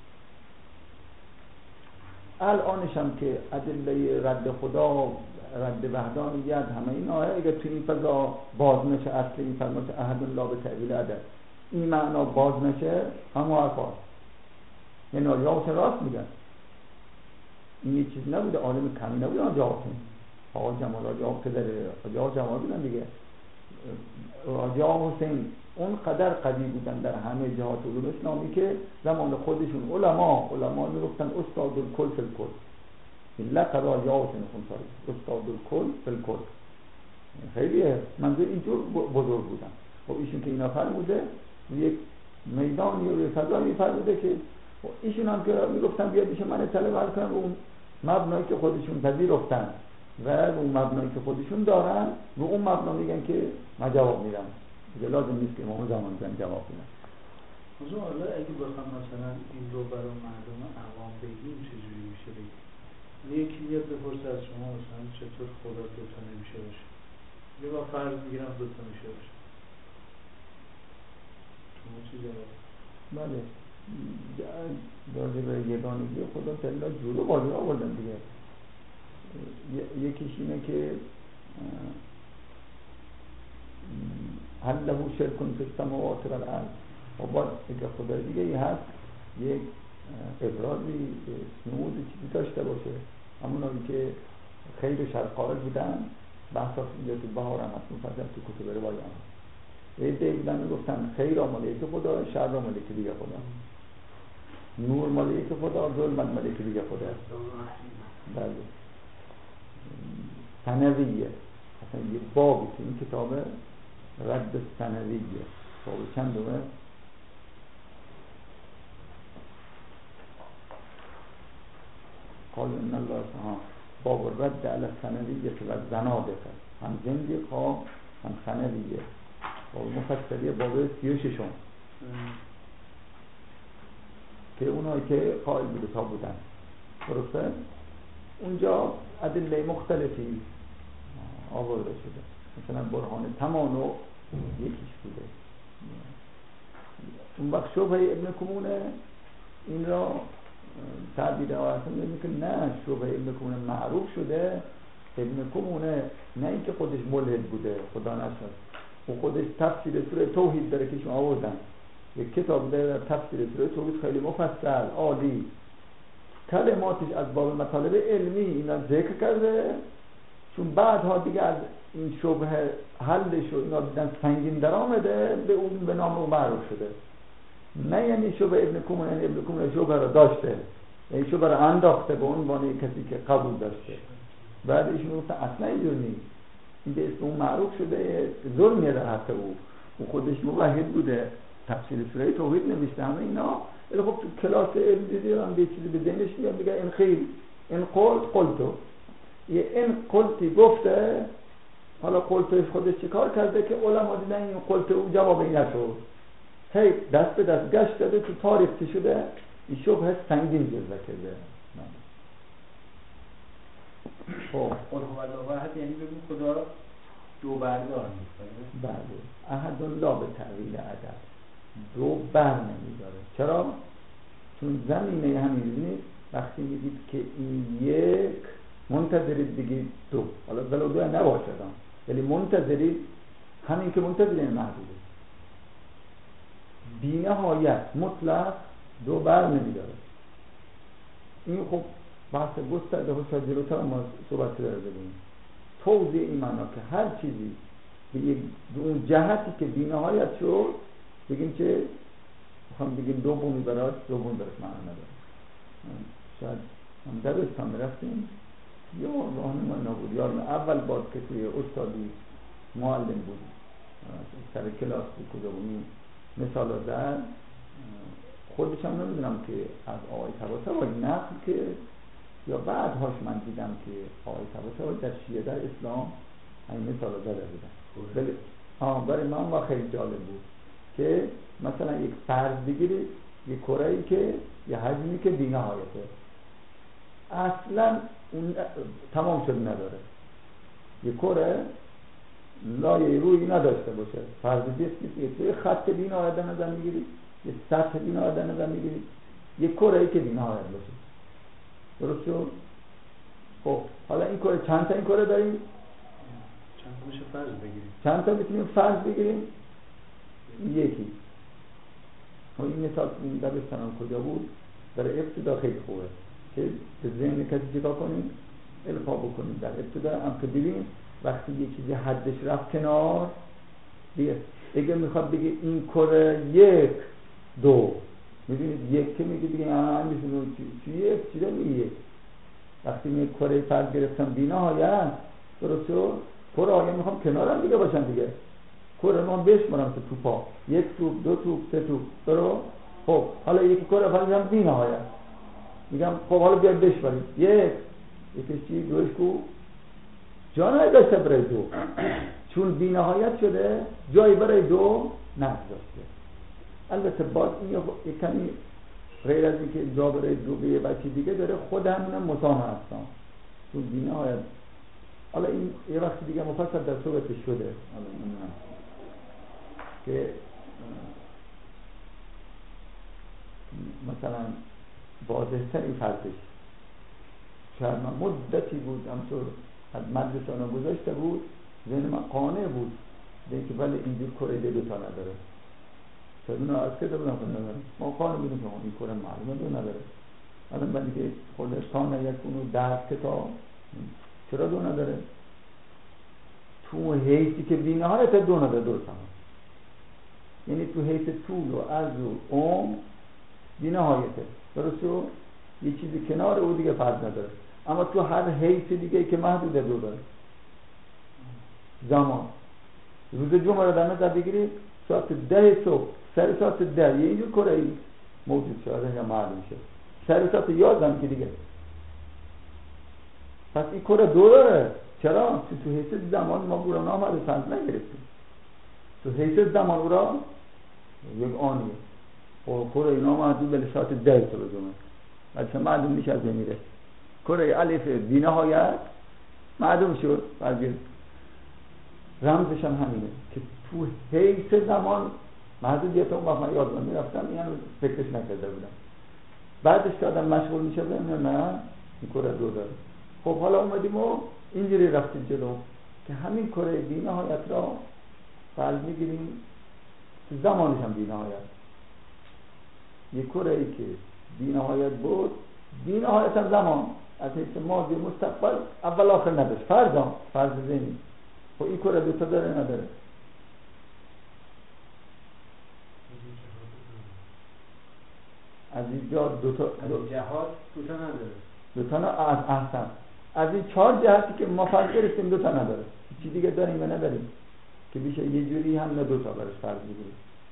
الانش هم که ادله رد خدا رد وحدانیت همه اینا اگر تو این فضا باز نشه اصل این فضا که احد لا به تعویل عدد این معنا باز نشه اما حرفا یعنی آجا حسین راست میگن این یه چیز نبوده عالم کمی نبوده آجا حسین آقا جمال آجا پدر آجا جمال بودن دیگه راجع حسین اون قدر قوی بودن در همه جهات علوم اسلامی که زمان خودشون علما علما میگفتن استاد الکل فی الکل، لقب راجع حسین خونساری استاد الکل فی الکل. خیلی منظور اینجور بزرگ بودن. خب ایشون که اینا فرموده یک میدانی و فضایی فرموده که ایشون هم که میگفتن بیاد ایشون من طلب کنم اون مبنایی که خودشون پذیرفتن و اون مبنایی که خودشون دارن و اون مبنا میگن که من جواب میدم، دیگه لازم نیست که امام زمان زن جواب بدن. موضوع حالا اگه بخوام مثلا این رو برای مردم عوام بگیم چجوری میشه بگیم؟ یکی میاد بپرسه از شما مثلا چطور خدا دوتا نمیشه باشه؟ یه با فرض میگیرم دوتا میشه باشه، شما چی جواب؟ بله راجع به یگانگی خدا تعالی جلو بازی آوردن دیگه. یکیش اینه که هل له شرک فی السماوات و الارض، و باز که خدا دیگه ای هست یک ابرازی نمود چیزی داشته باشه، همونایی که خیر و شر قائل بودن. بحث اینجا تو بهار هم هست مفصل تو کتب روایی هم هست. یه دیگه بودن میگفتن خیر مالیک خدا، شر مالیک دیگه خدا، نور مالیک خدا، ظلمت مالیک دیگه خدا. بله ثنویه اصلا یه بابی تو این کتاب رد ثنویه، باب چند دومه؟ قال ان الله تعالی باب رد علی ثنویه و زنادقه، هم زندقه هم ثنویه، باب مفصلی باب سی و ششم که اونایی که قائل بوده تا بودن. درسته؟ اونجا ادله مختلفی آورده شده، مثلا برهان تمانو یکیش بوده. اون وقت شبه ابن کمونه این را تعبیر آیتون میگه که نه، شبه ابن کمونه معروف شده. ابن کمونه نه اینکه خودش ملحد بوده، خدا نشد، و خودش تفسیر سوره توحید داره که شما آوردن، یک کتاب داره تفسیر سوره توحید خیلی مفصل عالی، کلماتش از باب مطالب علمی اینا ذکر کرده، چون بعدها دیگه از این شبه حلش و اینا دیدن سنگین در آمده، به اون به نام اون معروف شده. نه یعنی شبه ابن کمونه، یعنی ابن کمونه شبه را داشته، یعنی شبه را انداخته به عنوان کسی که قبول داشته، بعد ایشون گفتن اصلا اینجور نیست، این به اسم اون معروف شده، ظلمیه در حق او، او خودش موحد بوده، تفسیر سوره توحید نوشته، همه اینا. ولی خب تو کلاس علم دیدم به چیزی به ذهنش میاد میگه این خیل این قلت قلتو، یه این قلتی گفته، حالا قلتوش خودش چیکار کرده که علما دیدن این قلت او جوابی نشد، هی دست به دست گشت داده، تو تاریخ چی شده این شبه سنگین جلوه کرده. خب قل هو الله واحد یعنی بگیم خدا دو بردار نیست. بله احد الله به تعویل عدد، دو بر نمیداره. چرا؟ چون زمینه همین نیست. وقتی میگید که این یک، منتظرید بگید دو، حالا ولو دو نباشد، ولی منتظرید همین که منتظرین محدوده، بی نهایت مطلق دو بر نمیداره. این خب بحث گسترده و شاید جلوتر ما صحبت داره بگیم. توضیح این معنا که هر چیزی به یک اون جهتی که بی نهایت شد بگیم که میخوام بگیم دو بومی براش دو بومی براش معنا نداره. شاید هم دبستان رفتیم یا راهنمای نبود، یا اول بار که توی استادی معلم بود سر کلاس بود کجا بود مثال زد، خودش هم نمیدونم که از آقای طباطبایی نقل که یا بعد هاش من دیدم که آقای طباطبایی در شیعه در اسلام این مثال زده بودن. ولی آه برای من ما خیلی جالب بود که مثلا یک فرض بگیرید یک کره‌ای که یه حجمی که بی‌نهایته، اصلا اون تمام شد نداره، یک کره لایه روی نداشته باشه، فرض بیست یه خط بی‌نهایت در نظر میگیرید، یه سطح بی‌نهایت در نظر میگیرید، یک کره‌ای که بی‌نهایت باشه. درست شد؟ خب حالا این کره چند تا این کره داریم؟ چند تا میشه فرض بگیریم؟ چند تا میتونیم فرض بگیریم؟ یکی. و این مثال این دبستان کجا بود؟ برای ابتدا خیلی خوبه که به ذهن کسی چیکار کنیم؟ القا بکنیم در ابتدا هم که ببینیم وقتی یه چیزی حدش رفت کنار دیگه اگه میخواد بگه این کره یک دو، میدونید یک که میگه دیگه همیشون چی یک چی داره یک. وقتی می کره فرد گرفتم بی‌نهایت درسته، کره ها میخوام کنارم دیگه باشن دیگه، کره ما بشمارم که توپا یک توپ دو توپ سه توپ درو. خب حالا یکی کره فرد هم بی‌نهایت میگم خب حالا بیاد بشماریم یک یکی چی دوش کو جا نداشته برای دو چون بی‌نهایت شده جایی برای دو نگذاشته. البته باز این یک کمی غیر از اینکه جا برای دو به یه بچه دیگه داره خود همون مسامح هستم چون بی‌نهایت. حالا این یه وقت دیگه مفصل در صحبتش شده که مثلا واضح‌تر این فرقش شاید من مدتی بود همطور از مدرسانه گذاشته بود ذهن من قانع بود دیگه ولی اینجور کره دو تا نداره. شاید اونو از کده بودم کنه نداره ما قانع بودیم که این کره معلومه دو نداره. الان من دیگه خودش تا نیکنو درد کتاب چرا دو نداره؟ تو حیثی که بی‌نهایت دو نداره درست هم یعنی تو حیث طول و عرض و عمر بی‌نهایته درسته یه چیزی کنار او دیگه فرق نداره. اما تو هر حیث دیگه که محدود دو داره. زمان روز جمعه رو در نظر بگیرید ساعت ده صبح سر ساعت ده یه اینجور کره ای موجود شده یا معلوم شد سر ساعت یازدهم که دیگه پس این کره دو داره. چرا؟ تو تو حیث زمان ما برای نام رو سنج نگرفتیم. تو حیث زمان او را یک آنیه و کره اینا محدود به ساعت ده صبح جمعه بلکه معلوم میشه از میره. کره الف بی‌نهایت معلوم شد بعد رمزش هم همینه که تو حیث زمان محدودیت اون وقت من یادم میرفتم این هم فکرش نکرده بودم بعدش که آدم مشغول میشه نه نه این کره دو داره. خب حالا اومدیم و اینجوری رفتیم جلو که همین کره بی‌نهایت را فرض میگیریم تو زمانش هم بی‌نهایت یک کره ای که بی‌نهایت بود بی‌نهایت هم زمان از حیث ماضی مستقبل اول آخر نداشت فرض هم فرض ذهنی. خب این کره دوتا داره نداره؟ از اینجا دوتا از جهات دوتا نداره دوتا نه از احسن از این چهار جهتی که ما فرض گرفتیم دوتا نداره. چی دیگه داریم و نداریم که بیشه یه جوری هم نه دوتا برش فرض بگیریم.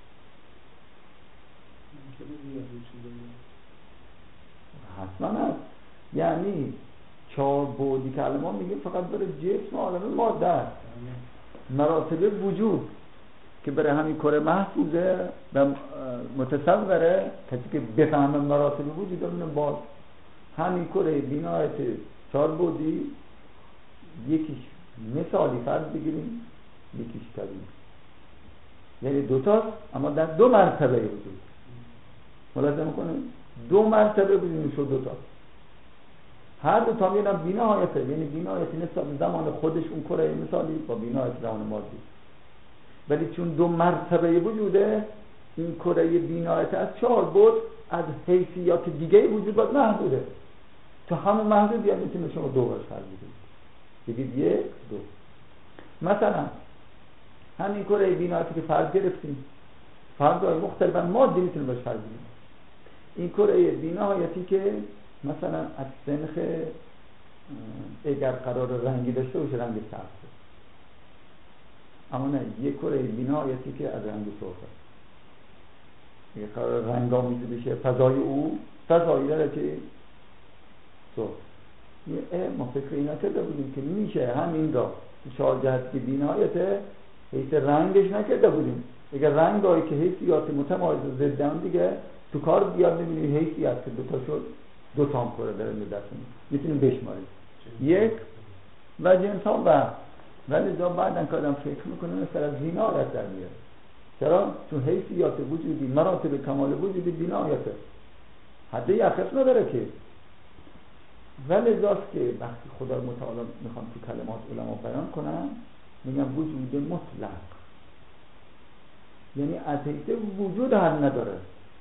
حتما هست یعنی چهار بعدی که الان ما میگیم فقط برای جسم عالم ماده است مراتب وجود که برای همین کره محفوظه و متصوره کسی که بفهمه مراتب وجود دارونه باز همین کره بی‌نهایت چهار بعدی یکیش مثالی فرض بگیریم یکیش طبیعی یعنی دوتاست اما در دو مرتبه وجود ملاحظه میکنیم دو مرتبه وجود شد دوتاست هر دو تا میگن بی‌نهایته یعنی بی‌نهایت نسبت زمان خودش اون کره مثالی با بی‌نهایت زمان ماضی ولی چون دو مرتبه وجوده این کره بی‌نهایت از چهار بود از حیثیات دیگه وجود باید محدوده تو همون محدودیت میتونه شما دو برش فرض بگید بگید یک دو. مثلا همین کره بی‌نهایتی که فرض گرفتیم فرض‌های مختلفا مادی میتونه برش فرض بگید. این کره بی‌نهایتی که مثلا از سنخ اگر قرار رنگی داشته باشه رنگ سبزه اما نه یک کره بی‌نهایتی که از رنگ سرخه اگر قرار رنگ‌آمیز بشه فضای او فضایی داره که سرخ ما فکر اینا کرده بودیم که میشه همین را چهار جهت که بی‌نهایته حیث رنگش نکرده بودیم. اگر رنگایی که حیثیات متمایز و ضدن دیگه تو کار بیاد نمی‌بینی حیثیت که دوتا شد دو تا هم کره داره میدرسونه میتونیم بشماریم یک و جنس ها و ولی دا بعدن که آدم فکر میکنه مثل از بی‌نهایت در میاد. چرا؟ چون حیثیات وجودی مراتب کمال وجودی بی‌نهایته حتی یخص نداره که ولی ذات که وقتی خدا متعال میخوام تو کلمات علما بیان کنم میگم وجود مطلق یعنی از حیث وجود هم نداره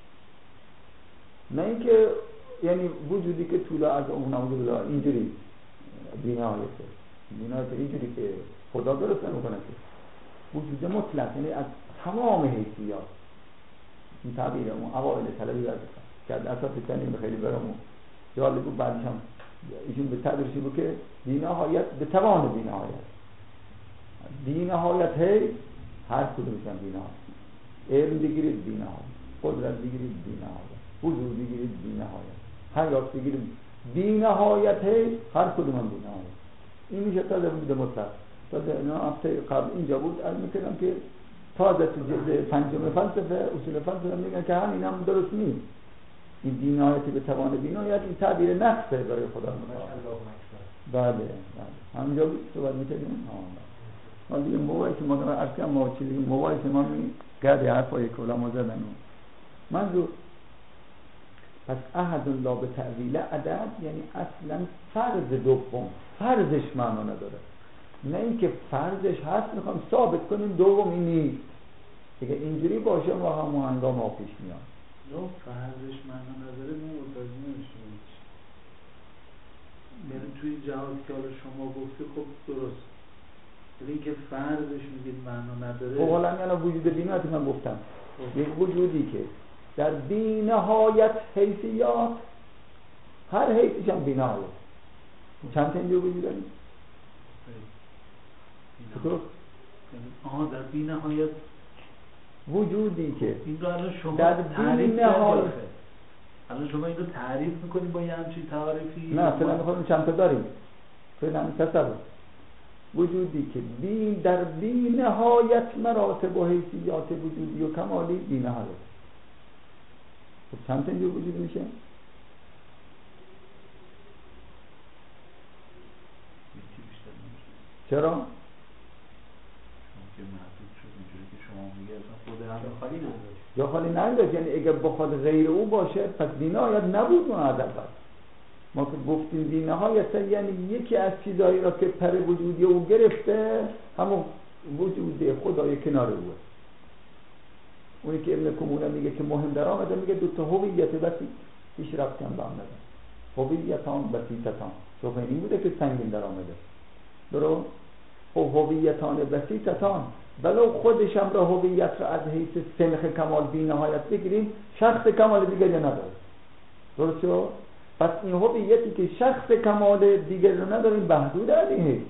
نه اینکه یعنی وجودی که طول از اون نموده اینجوری بی‌نهایته بی‌نهایته اینجوری که خدا درست نمیکنه که وجود مطلق، یعنی از تمام حیثیات. این تعبیر اون اوائل طلبی دارد که از اساس تنیم خیلی برامون جالب بود. بعدش هم ایشون به تعبیرش بود که بی‌نهایت به توان بی‌نهایت، بی‌نهایت هی هر کدومش هم بی‌نهایت. علم بگیرید بی‌نهایت، قدرت بگیرید بی‌نهایت، حضور بگیرید بی‌نهایت، حیات بگیرید بی‌نهایت هی هر کدوم هم بی‌نهایت. این میشه تازه وجود مطلق. تازه اینا هفته قبل اینجا بود از میکنم که تازه تو جلد پنجم فلسفه اصول فلسفه میگن که همین هم درست نیست. این بی‌نهایتی به توان بی‌نهایت این تعبیر نقصه برای خدا متعال. بله بله همینجا بود صحبت میکردیم. ما دیگه موقعی که ما دارم عرض کنم ما چیزی موقعی که ما می گردی حرفای که علما زدن منظور پس احد الله به تعویل عدد یعنی اصلا فرض دوم، فرضش معنا نداره، نه اینکه فرضش هست میخوام ثابت کنیم دومی نیست. دیگه اینجوری باشه ما هم هنگام ها پیش میاد. نه فرضش معنا نداره من متوجه نمیشم. یعنی توی جهاتی که حالا شما گفته خب درست، ولی اینکه فرضش میگید معنا نداره. خب حالا یعنی وجود بی‌نهایت من گفتم یک وجودی که در بی‌نهایت حیثیات هر حیثیش هم بی‌نهایت. چند تا اینجا وجود داریم؟ چطور؟ آها در بی‌نهایت وجودی که این رو الان شما در تعریف بی‌نهایت الان شما این رو تعریف میکنید با یه همچین تعریفی؟ نه فعلا میخوایم چند تا داریم فعلا تصور وجودی که بی در بی‌نهایت مراتب و حیثیات وجودی و کمالی بی‌نهایت. خب چند تا اینجور وجود میشه؟ چرا؟ چون که محدود شد اینجوری که شما میگه اصلا خود هم خالی نداره. یا خالی نداره، یعنی اگر بخواد غیر او باشه پس بی‌نهایت نبود اون عدد. ما که گفتیم بی‌نهایت یعنی یکی از چیزایی را که پر وجودی او گرفته همون وجود خدای کنار اوه. اونی که ابن کمونه میگه که مهم در آمده میگه دو تا هویت بسی پیش رفتن با هم نداره. هویتان بسیطتان شوفه این بوده که سنگین در آمده درو هویتان بسیطتان ولو خودشم را هویت را از حیث سنخ کمال بی‌نهایت بگیریم شخص کمال دیگری نداره. درست شو؟ پس این هویتی که شخص کمال دیگری رو نداره این محدود از این حیث.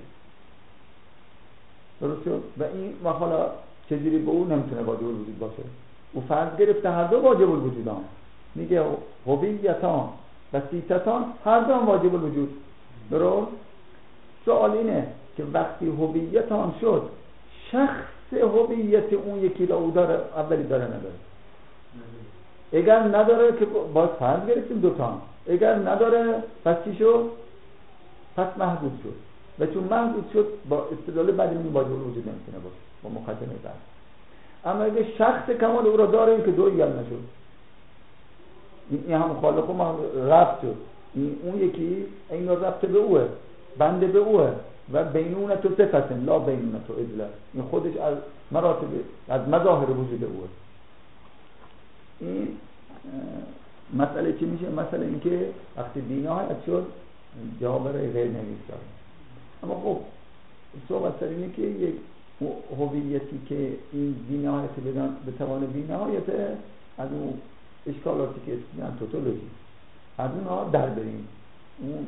درست شو؟ و این و حالا چجوری به اون نمیتونه واجب الوجود باشه. او فرض گرفته هر دو واجب الوجودان. میگه هویتان بسیطتان هر دو هم واجب الوجود. درست؟ سوال اینه که وقتی هویتان شد شخص هویت اون یکی را او داره اولی داره نداره. اگر نداره که باز فرض گرفتیم دوتان، اگر نداره پس چی شد؟ پس محدود شد و چون محدود شد با استدلال بعدی این واجب الوجود نمیتونه باشه با مقدمه بعد. اما اگه شخص کمال او را داره این که دو یل نشد این هم خالق ما ربط شد این اون یکی این ربط به اوه بنده به اوه و بینونت و صفتن لا بینونت و ادله این خودش از مراتب از مظاهر وجود اوه. این مسئله چی میشه؟ مسئله این که وقتی بی‌نهایت شد جا برای غیر نمی‌داره. اما خب صحبت سر اینه که یک هویتی که این بی‌نهایت به توان بی‌نهایت از اون اشکالاتی که اسمن توتولوژی از اونها در بریم اون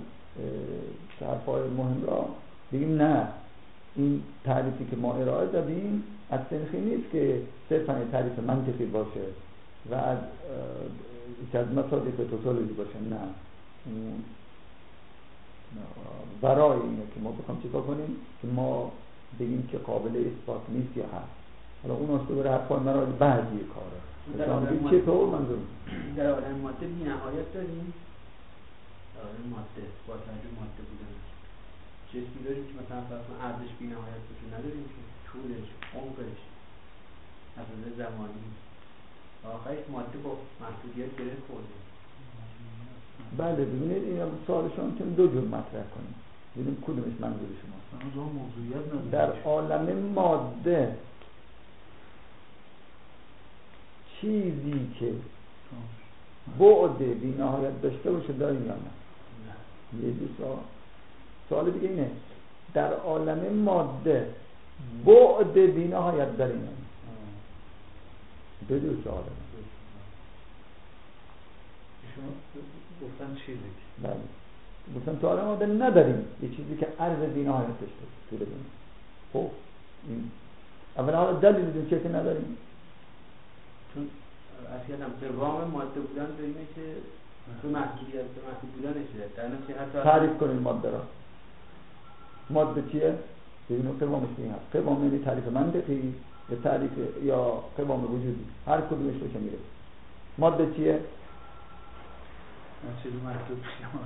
حرفای مهم را بگیم نه این تعریفی که ما ارائه دادیم از سنخی نیست که صرفاً تعریف منطقی باشه و از از مصادیق توتولوژی باشه. نه برای اینه که ما بخوام چیکار کنیم که ما بگیم که قابل اثبات نیست یا هست. حالا اون است برای حرفای مرا بعضی کاره مثلا چطور منظور در عالم ماده بی‌نهایت داریم. در عالم ماده با توجه ماده بودن جسمی داریم که مثلا فرض کن عرضش بی‌نهایت باشه نداریم که طولش عمقش از نظر زمانی آخرش ماده با محدودیت گره خورده. بله ببینید این سوالشون میتونیم دو جور مطرح کنیم ببینیم کدومش منظور شماست. در عالم ماده چیزی که بعد بی نهایت داشته باشه داریم یا نه؟ یه دو سوال. سوال دیگه اینه در عالم ماده بعد بی‌نهایت در این بدون سوال ایشون گفتن چیزی بله گفتن تو عالم ماده نداریم یه چیزی که عرض بی‌نهایت داشته طول دنیا. خب این اولا حالا دلیل بدون چه که نداریم چون اصلا قوام ماده بودن به اینه که تو محدودیت به محدود بودنشه در نتیجه حتی تعریف کنیم ماده را. ماده چیه؟ ببینیم قوامش این هست. قوام یعنی تعریف منطقی یا تعریف یا قوام وجودی هر کدومش بشه میره. ماده چیه؟ چیزی محدود شما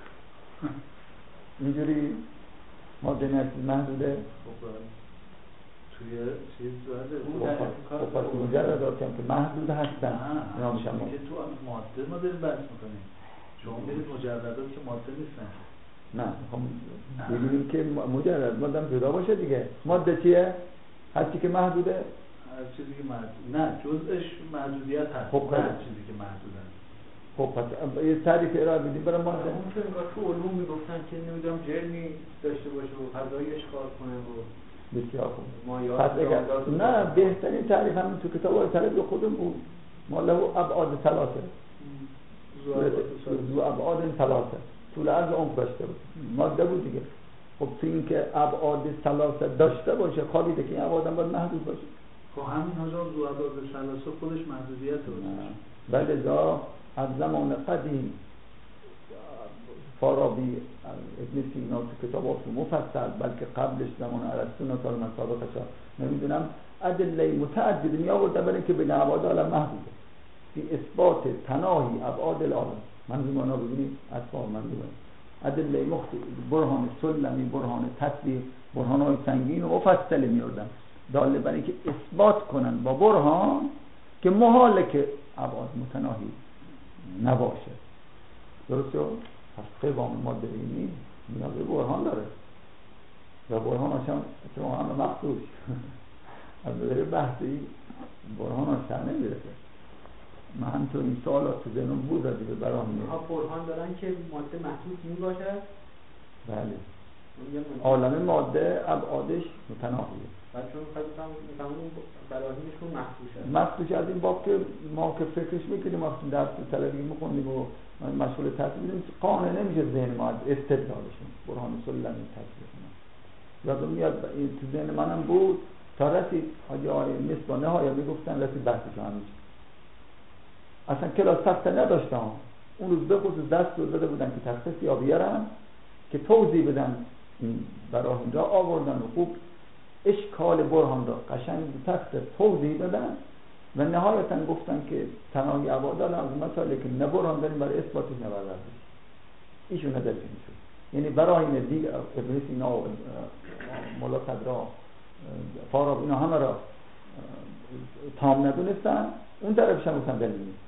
اینجوری ماده نه محدوده. خب توی چیز داره خب پس مجرد که محدود هستن نه میشه که تو ماده ما داریم بحث میکنیم شما میرید مجردات که ماده نیستن نه میخوام ببینیم که مجرد ماده جدا باشه دیگه. ماده چیه؟ هر چی که محدوده هر چیزی که محدود نه جزءش محدودیت هست. خب هر چیزی که محدوده. خب پس یه تعریف ارائه بدیم برای ماده. اون که انگار تو علوم میگفتن که نمیدونم جرمی داشته باشه و فضایش کار کنه و بسیار خوب. پس اگر نه بهترین تعریف همین تو کتاب های طلب خودم بود. ما له ابعاد ثلاثه. زو ابعاد ثلاثه. طول عرض عمق داشته بود. ماده بود دیگه. خب تو این که ابعاد ثلاثه داشته باشه خوابیده که این ابعاد باید محدود باشه. خب همین حاجا زو ابعاد ثلاثه خودش محدودیت باشه. بله ذا از زمان قدیم فارابی ابن سینا تو کتابات مفصل بلکه قبلش زمان ارسطو نصار من سابقش نمیدونم ادله متعدد می آورد برای اینکه بین ابعاد عالم محدوده فی اثبات تناهی ابعاد العالم منظومانا ببینید اصفار منظومه ادله مختلف برهان سلمی برهان تصدیق برهان‌های سنگین و مفصل میاردن داله برای اینکه اثبات کنن با برهان که محاله که ابعاد متناهی نباشه. درسته؟ پس قوام ماده اینی نیاز به برهان داره و برهان هاشم اتفاقا همه مخصوص از نظر بحثی برهان ها سر نمیرسه. من تو این سوالات تو ذهنم بود از دیگه براهمه ها برهان دارن که ماده محدود می باشه. بله عالم ماده ابعادش متناهیه بعد چون میفهمون براهینشون مخصوصه مخصوص از این باب که ما که فکرش میکنیم وقتی درس طلبی میخونیم و مشغول تحصیل بودیم قانع نمیشه ذهن ما از استدلالشون برهان سلمی تشریح کنم یادم میاد این تو ذهن منم بود تا رسید حاجی آقای مصباح نهایت میگفتن رسید بحثش همین اصلا کلاس تخته نداشتم اون روز به خصوص دست رو داده بودن که تخته سیاه بیارن که توضیح بدن این براهین را آوردن و خوب اشکال برهان را قشنگ تخته توضیح دادن و نهایتا گفتن که تناهی ابعاد عالم از مسائلی که نه برهان داریم برای اثباتش نه برای ردش ایشون نداریم شد. یعنی براهین دیگه ابن سینا و مولا صدرا فارابی اینا همه را تام ندونستن اون طرفش هم گفتن دلیل نیست.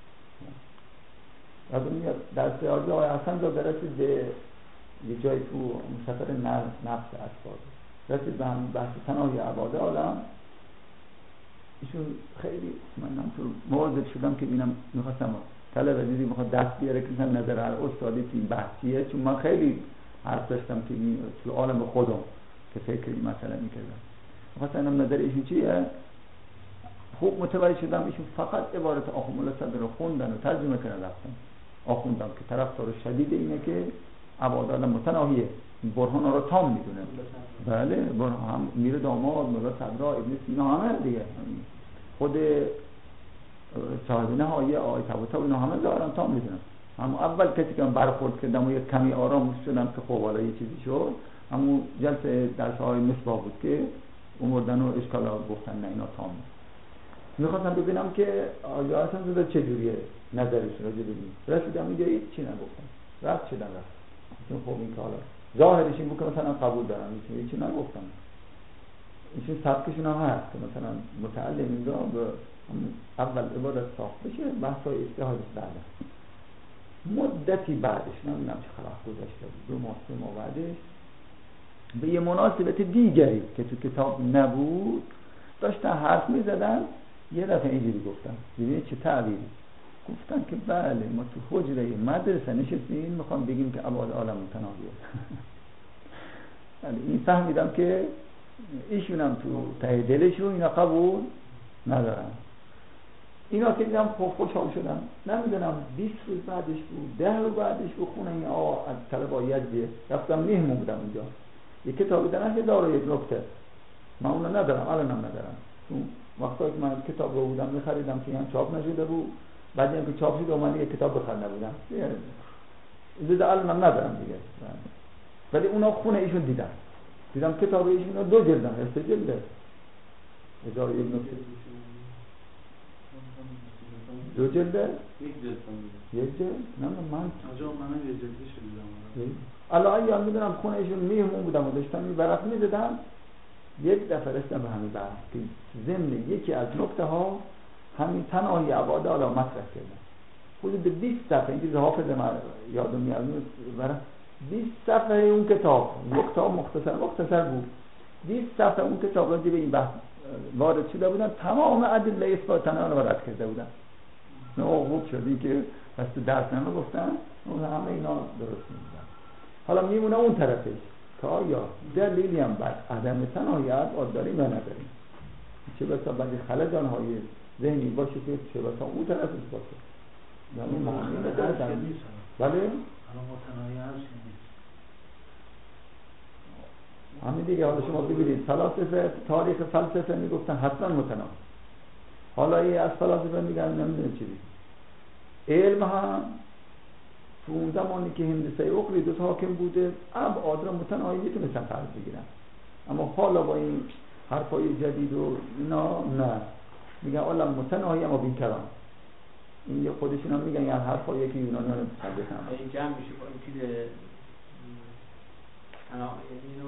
یادم میاد در سیاقی آقای حسن زاده رسید به یه جای تو سفر نفس اسباب رسید به همین بحث تناهی ابعاد عالم. ایشون خیلی من تو مواظب شدم که ببینم میخواستم طلبه دیدی میخواد دست بیاره که مثلا نظر هر استادی تو این بحثیه چون من خیلی حرف داشتم که تو عالم خودم که فکر این مسئله میکردم میخواستم اینم نظر ایشون چیه خوب متوجه شدم ایشون فقط عبارت آخوند مولا صدر رو خوندن و ترجمه کردن رفتن آخوندم که طرفدار شدید اینه که ابعاد عالم متناهیه برهان رو تام میدونه. بله برهان هم میر داماد مولا صدرا ابن سینا همه دیگه خود صاحب نهایه آقای طباطبایی اینا همه دارن تام میدونن. اما اول کسی که من برخورد کردم و یک کمی آرام شدم که خب حالا یه چیزی شد همون جلسه درس های مصباح بود که اومدن و اشکالات گفتن نه اینا تام نیست. میخواستم ببینم که آیا اصلا زده چجوریه نظرش راجع به این رسیدم اینجا هیچ چی نگفتم رفت شدن رفت چون خب این که حالا ظاهرش این بود که مثلا قبول دارم هیچ چی نگفتم ایشون سبکشون هم هست که مثلا متعلم اینجا به اول عبادت ساخت بشه بحثای اجتهادش بعد مدتی بعدش نمیدونم چه خلاف گذاشته بود دو ماه سه ماه بعدش به یه مناسبت دیگری که تو کتاب نبود داشتن حرف میزدن یه دفعه اینجوری گفتن ببینید چه تعبیری گفتن که بله ما تو حجره مدرسه نشستیم میخوام بگیم که ابعاد عالم متناهیه. این فهمیدم که ایشون هم تو ته دلشون اینا قبول ندارن. اینا که دیدم خوشحال شدم، نمیدونم بیست روز بعدش بود، ده روز بعدش بود، خونه این آقا از طلب آیزدیه رفتم مهمون بودم اونجا، یک کتابی دارن که داره یک نکته، من اونو ندارم، الانم ندارم. اون وقتا که من کتاب رو بودم میخریدم که هم چاپ نشده بود، بعدی هم که چاپ شده من یک کتاب بخرنده بودم دیگه، الانم ندارم دیگه. ولی اونا خونه ایشون دیدم دیدم کتاب ایشون دو جلدن، سه جلده، هزار یک نکته دو جلده؟ یک جلد یک جلد؟ نه من آجا منم یک جلدی شدیدم. الان یا میدونم خونه ایشون میمون بودم و داشتم می برق میدادم، یک دفعه رسیدم به همین بحث که ضمن یکی از نکته ها همین تنهایی عباده حالا مطرح کردم. حدود بیست صفحه، اینکه حافظ من یادم میاد برای بیست صفحه اون کتاب، نکته مختصر مختصر بود، بیست صفحه اون کتاب راجع به این بحث وارد شده بودن، تمام ادله اثبات تنها رو رد کرده بودن. نه خوب شدی که بس تو درس نمه گفتن اون همه اینا درست می‌بودن. حالا میمونه اون طرفش که آیا دلیلی هم بر عدم تنهاییت داریم یا نداریم، چه بسا بعضی خلجان‌های ذهنی باشه که چه بسا اون طرفش باشه، یعنی معنی نداره. بله الان متناهی هست نیست همین دیگه. حالا شما ببینید فلاسفه تاریخ فلسفه میگفتن حتما متناهی، حالا ای از فلاسفه میگن نمیدونه چی بید. علم هم تو اون زمانی که هندسه اقلیدس حاکم بوده ابعاد را متناهی میتونستن فرض بگیرن، اما حالا با این حرفای جدید و اینا نه، میگن عالم متناهی اما بیکران. این خودشون هم میگن یعنی حرفایی که یونانیان رو تصدیقن. این جمع میشه با این چیز اینو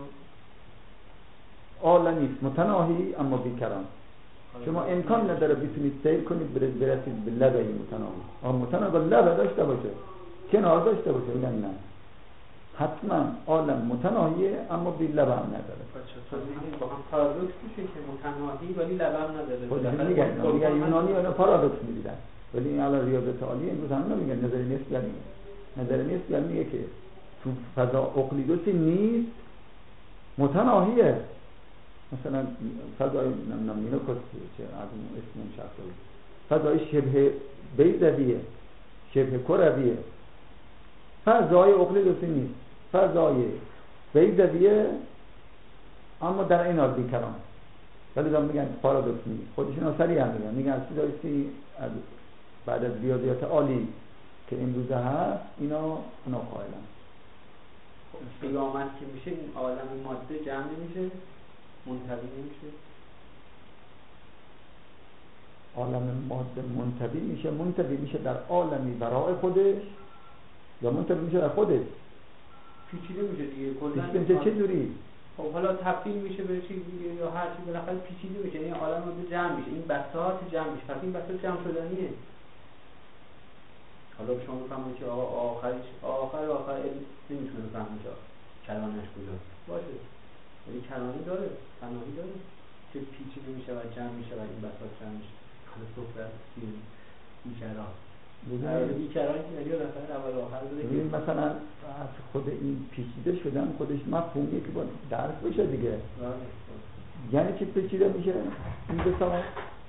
عالمیست متناهی اما بیکران. شما امکان نداره بتونید سیر کنید برسید به لب این متناهی. اما متناهی با لب داشته باشه، کنار داشته باشه، میگن نه حتما عالم متناهیه اما بی لب هم نداره. خب این با هم پارادوکس میشه که متناهی ولی لب هم نداره. خودشون میگن میگن یونانی ها پارادوکس میدیدن، ولی این الان ریاضت عالی امروز هم نمیگن نظر نیست، یعنی نظر نیست یعنی میگه که تو فضا اقلیدوسی نیست متناهیه. مثلا فضای نمیدونم کس چه از اون اسم شخصی فضای شبه بیضویه، شبه کرویه، فضای اقلیدوسی نیست، فضای بیضویه اما در این حال بیکران، ولی دارم میگن پارادوکس نیست. خودشون سریع هم میگن میگن چیزایی از بعد از ریاضیات عالی که امروزه هست اینا اونا قائلن. قیامت که میشه این عالم ماده جمع نمیشه، منطبی نمیشه. عالم ماده منطبی میشه، منطبی میشه در عالمی برای خودش یا منطبی میشه در خودش؟ پیچیده میشه دیگه کلا. پیچیده چه جوری؟ خب حالا تبدیل میشه به چیز دیگه یا هر چیز بالاخره پیچیده میشه، این عالم ماده جمع میشه، این بساط جمع میشه، پس این بساط جمع شدنیه. حالا شما بفهمید که آخرش آخر آخر نمیتونه بفهمه که کلانش کجاست باشه، ولی کلانی داره، تنهایی داره که پیچیده میشه و جمع میشه و این بساط جمع میشه. حالا صحبت بیکران بیکران یعنی بالاخره اول آخر داره. ببین مثلا از خود این پیچیده شدن خودش مفهومیه که باید درک بشه دیگه. یعنی که پیچیده میشه این بساط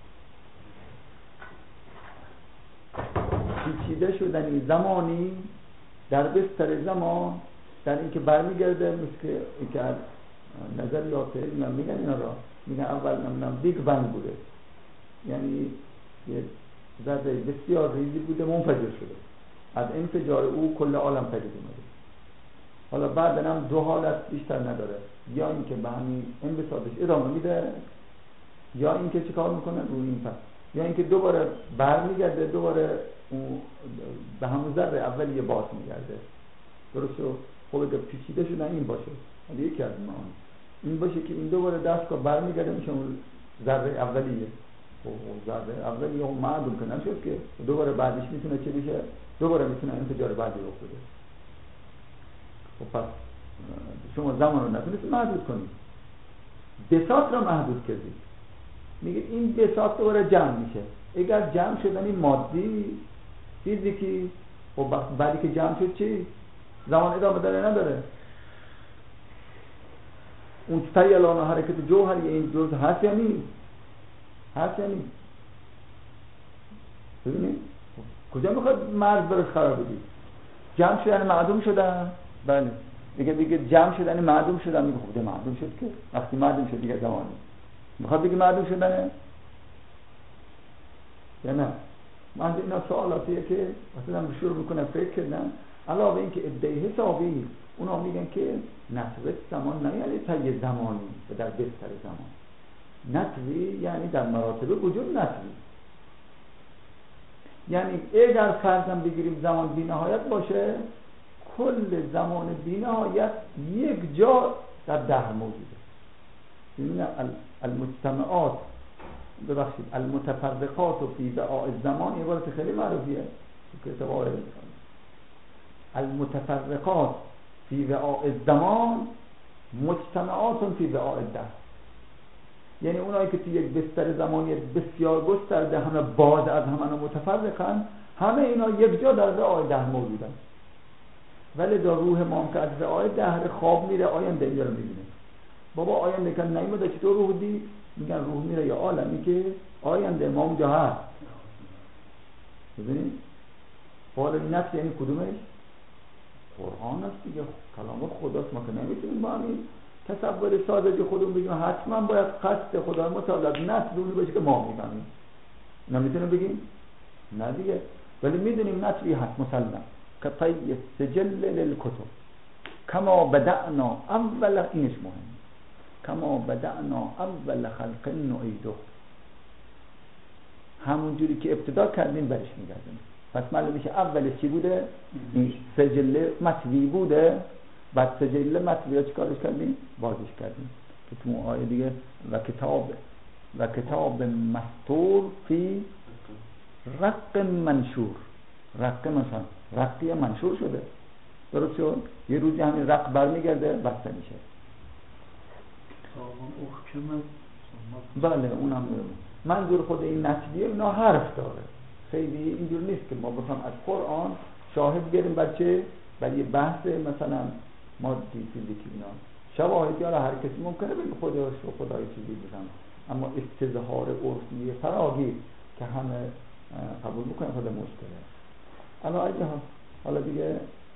پیچیده شدنی زمانی در بستر زمان در اینکه برمیگرده مثل که اینکه از نظریات علمی میگن اینا را میگن اول نمیدونم بیگ بنگ بوده، یعنی یه ذره بسیار ریزی بوده منفجر شده، از انفجار او کل عالم پدید اومده. حالا بعد هم دو حالت بیشتر نداره، یا اینکه به همین انبساطش ادامه میده یا اینکه چیکار میکنه روی این پس، یا اینکه دوباره برمیگرده دوباره اون به همون ذره اولیه باز میگرده. درسته؟ خب اگه پیچیده شدن این باشه، ولی یکی از معانی این باشه که این دوباره دستگاه برمیگرده میشه اون ذره اولیه. خب ذره اولیه اون معلوم که نشد که دوباره بعدش میتونه چه بشه، دوباره میتونه انفجار بعدی رخ بده. خب پس شما زمان رو نتونید محدود کنید، بساط رو محدود کردید. میگه این بساط دوباره جمع میشه. اگر جمع شدنی مادی فیزیکی، خب بعدی که جمع شد چی؟ زمان ادامه داره نداره؟ اون سیلان حرکت جوهری این جزء هست یا نیست؟ هست یا نیست؟ ببینید کجا میخواد مرز برش قرار بدید؟ جمع شدن معدوم شدن؟ بله دیگه دیگه جمع شدن معدوم شدن. میگه خب ده معدوم شد که وقتی معدوم شد دیگه زمانی میخواد بگه معدوم شدنه یا نه؟ من اینا سوالاتیه که مثلا شروع میکنه فکر کردن. علاوه این که ادعای حسابی اونا میگن که نتوه زمان نه یعنی تای زمانی و در بستر زمان، نتوی یعنی در مراتب وجود نتوی، یعنی اگر فرضاً بگیریم زمان بی نهایت باشه کل زمان بی نهایت یک جا در دهر موجوده. یعنی المجتمعات ببخشید المتفرقات و فی بقاء الزمان عبارت خیلی معروفیه که اعتبار المتفرقات فی بقاء الزمان مجتمعات فی بقاء الدهر، یعنی اونایی که توی یک بستر زمانی بسیار گسترده همه باز از همه متفرقن، همه اینا یک جا در رعای دهر موجودن. ولی در روح ما که از رعای دهر خواب میره آینده اینجا رو میبینه. بابا آینده که نیمده چطور روح دی؟ میگن روح میره یا عالمی که آینده ما اونجا هست. ببینید حالا این نفس یعنی کدومش؟ قرآن است دیگه، کلام خداست. ما که نمیتونیم با همین تصور ساده خودمون بگیم حتما باید قصد خدا مطابق نفس اونی باشه که ما میفهمیم. نمیتونیم بگیم؟ نه دیگه. ولی میدونیم نفسی هست مسلم که طی سجل للکتب کما بدأنا اول، اینش مهم، کما بدأنا اول خلق نعیده، همون جوری که ابتدا کردیم برش میگردیم. پس معلوم میشه اولش چی بوده؟ این سجل مطوی بوده، بعد سجل مطوی چی کارش کردیم؟ بازش کردیم که تو آیه دیگه و کتاب و کتاب مستور فی رق منشور، رق مثلا رقی منشور شده، درست شد؟ یه روزی همین رق برمیگرده بسته میشه. بله اونم منظور خود این نتیجه اینا حرف داره، خیلی اینجور نیست که ما بخوام از قرآن شاهد گیریم بچه برای بحث مثلا مادی فیزیکی اینا. شواهدی حالا هر کسی ممکنه بگه خودش و خدای چیزی بزن، اما استظهار عرفی فراگیر که همه قبول میکنه خود مشکله. اما اگه حالا دیگه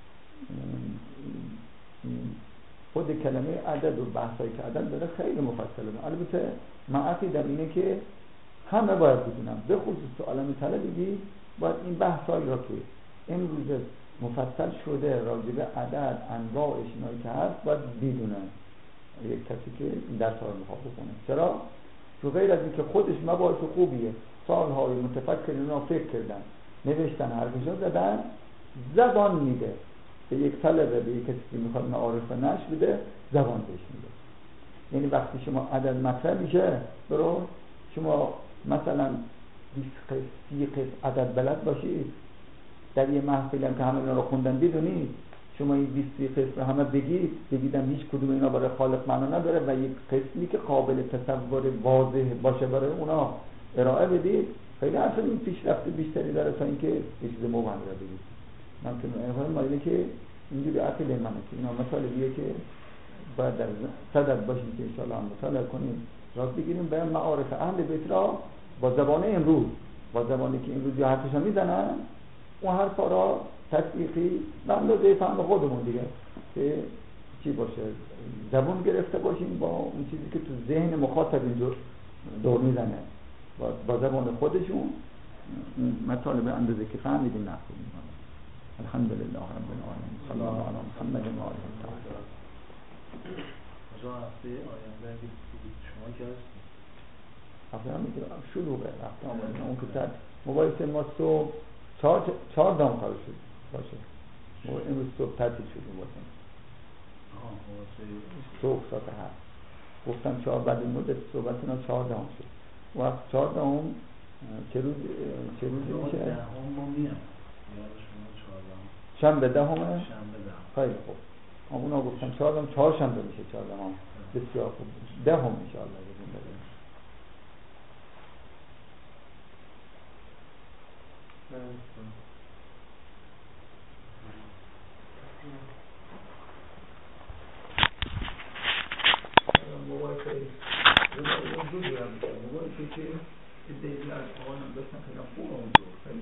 خود کلمه عدد و بحثایی که عدد داره خیلی مفصله. البته من عقیدم اینه که همه باید بدونم، به خصوص تو عالم طلبگی باید این بحثایی را که امروز مفصل شده راجع به عدد انواعش اینایی که هست باید بدونه یک کسی که این درس ها رو میخواد بکنه. چرا؟ تو غیر از اینکه خودش مباحث خوبیه، سالهای متفکرین ها فکر کردن، نوشتن، حرفشون زدن، زبان میده به یک طلبه، به یک کسی که میخواد معارف نشر بده، زبان بهش میده. یعنی وقتی شما عدد مطرح میشه برو شما مثلا بیست قسم سی قسم عدد بلد باشید، در یه محفلی هم که همه اینا رو خوندن بدونید، شما این بیست سی قسم رو همه بگید بگیدم هیچ کدوم اینا برای خالق معنا نداره و یک قسمی که قابل تصور واضح باشه برای اونا ارائه بدید، خیلی اصلا این پیشرفت بیشتری داره تا اینکه یه چیز مبهم رو بگید. من که نمی‌خوام مالی که اینجوری عقل منه که اینا مطالبیه که باید در صدد باشیم که انشاءالله هم مطالعه کنیم، راست بگیریم بیان معارف اهل بیت را با زبان امروز، با زبانی که امروز یا حرفش هم میزنن، اون حرفا را تطبیقی به اندازه فهم خودمون دیگه که چی باشه، زبون گرفته باشیم با اون چیزی که تو ذهن مخاطب اینجور دور میزنه، با, با زبان خودشون مطالب اندازه که فهمیدیم نخونیم. الحمدلله رب العالمین، صلی الله علی محمد و آله الطاهرین. آقا هفته آینده اگه شما که هستید هفته هم میگه شلوغه هفته آمدن اون که تر موبایل ما صبح چهار چهار دام کار شد باشه، امروز صبح تعطیل شد موبایل صبح ساعت هفت گفتم چهار، بعد این مدت صحبت اینا چهار دام شد. وقت چهار دام چه روز چه روزی میشه؟ دهم ما میام شنبه دهمه؟ شنبه دهم. خیلی خوب. اونا گفتم چهار دهم، چهار شنبه میشه چهار دهم. بسیار خوب. دهم ان شاء الله بزن بریم. که ادهی از آقایان داشتن خیلی خوب اونجور خیلی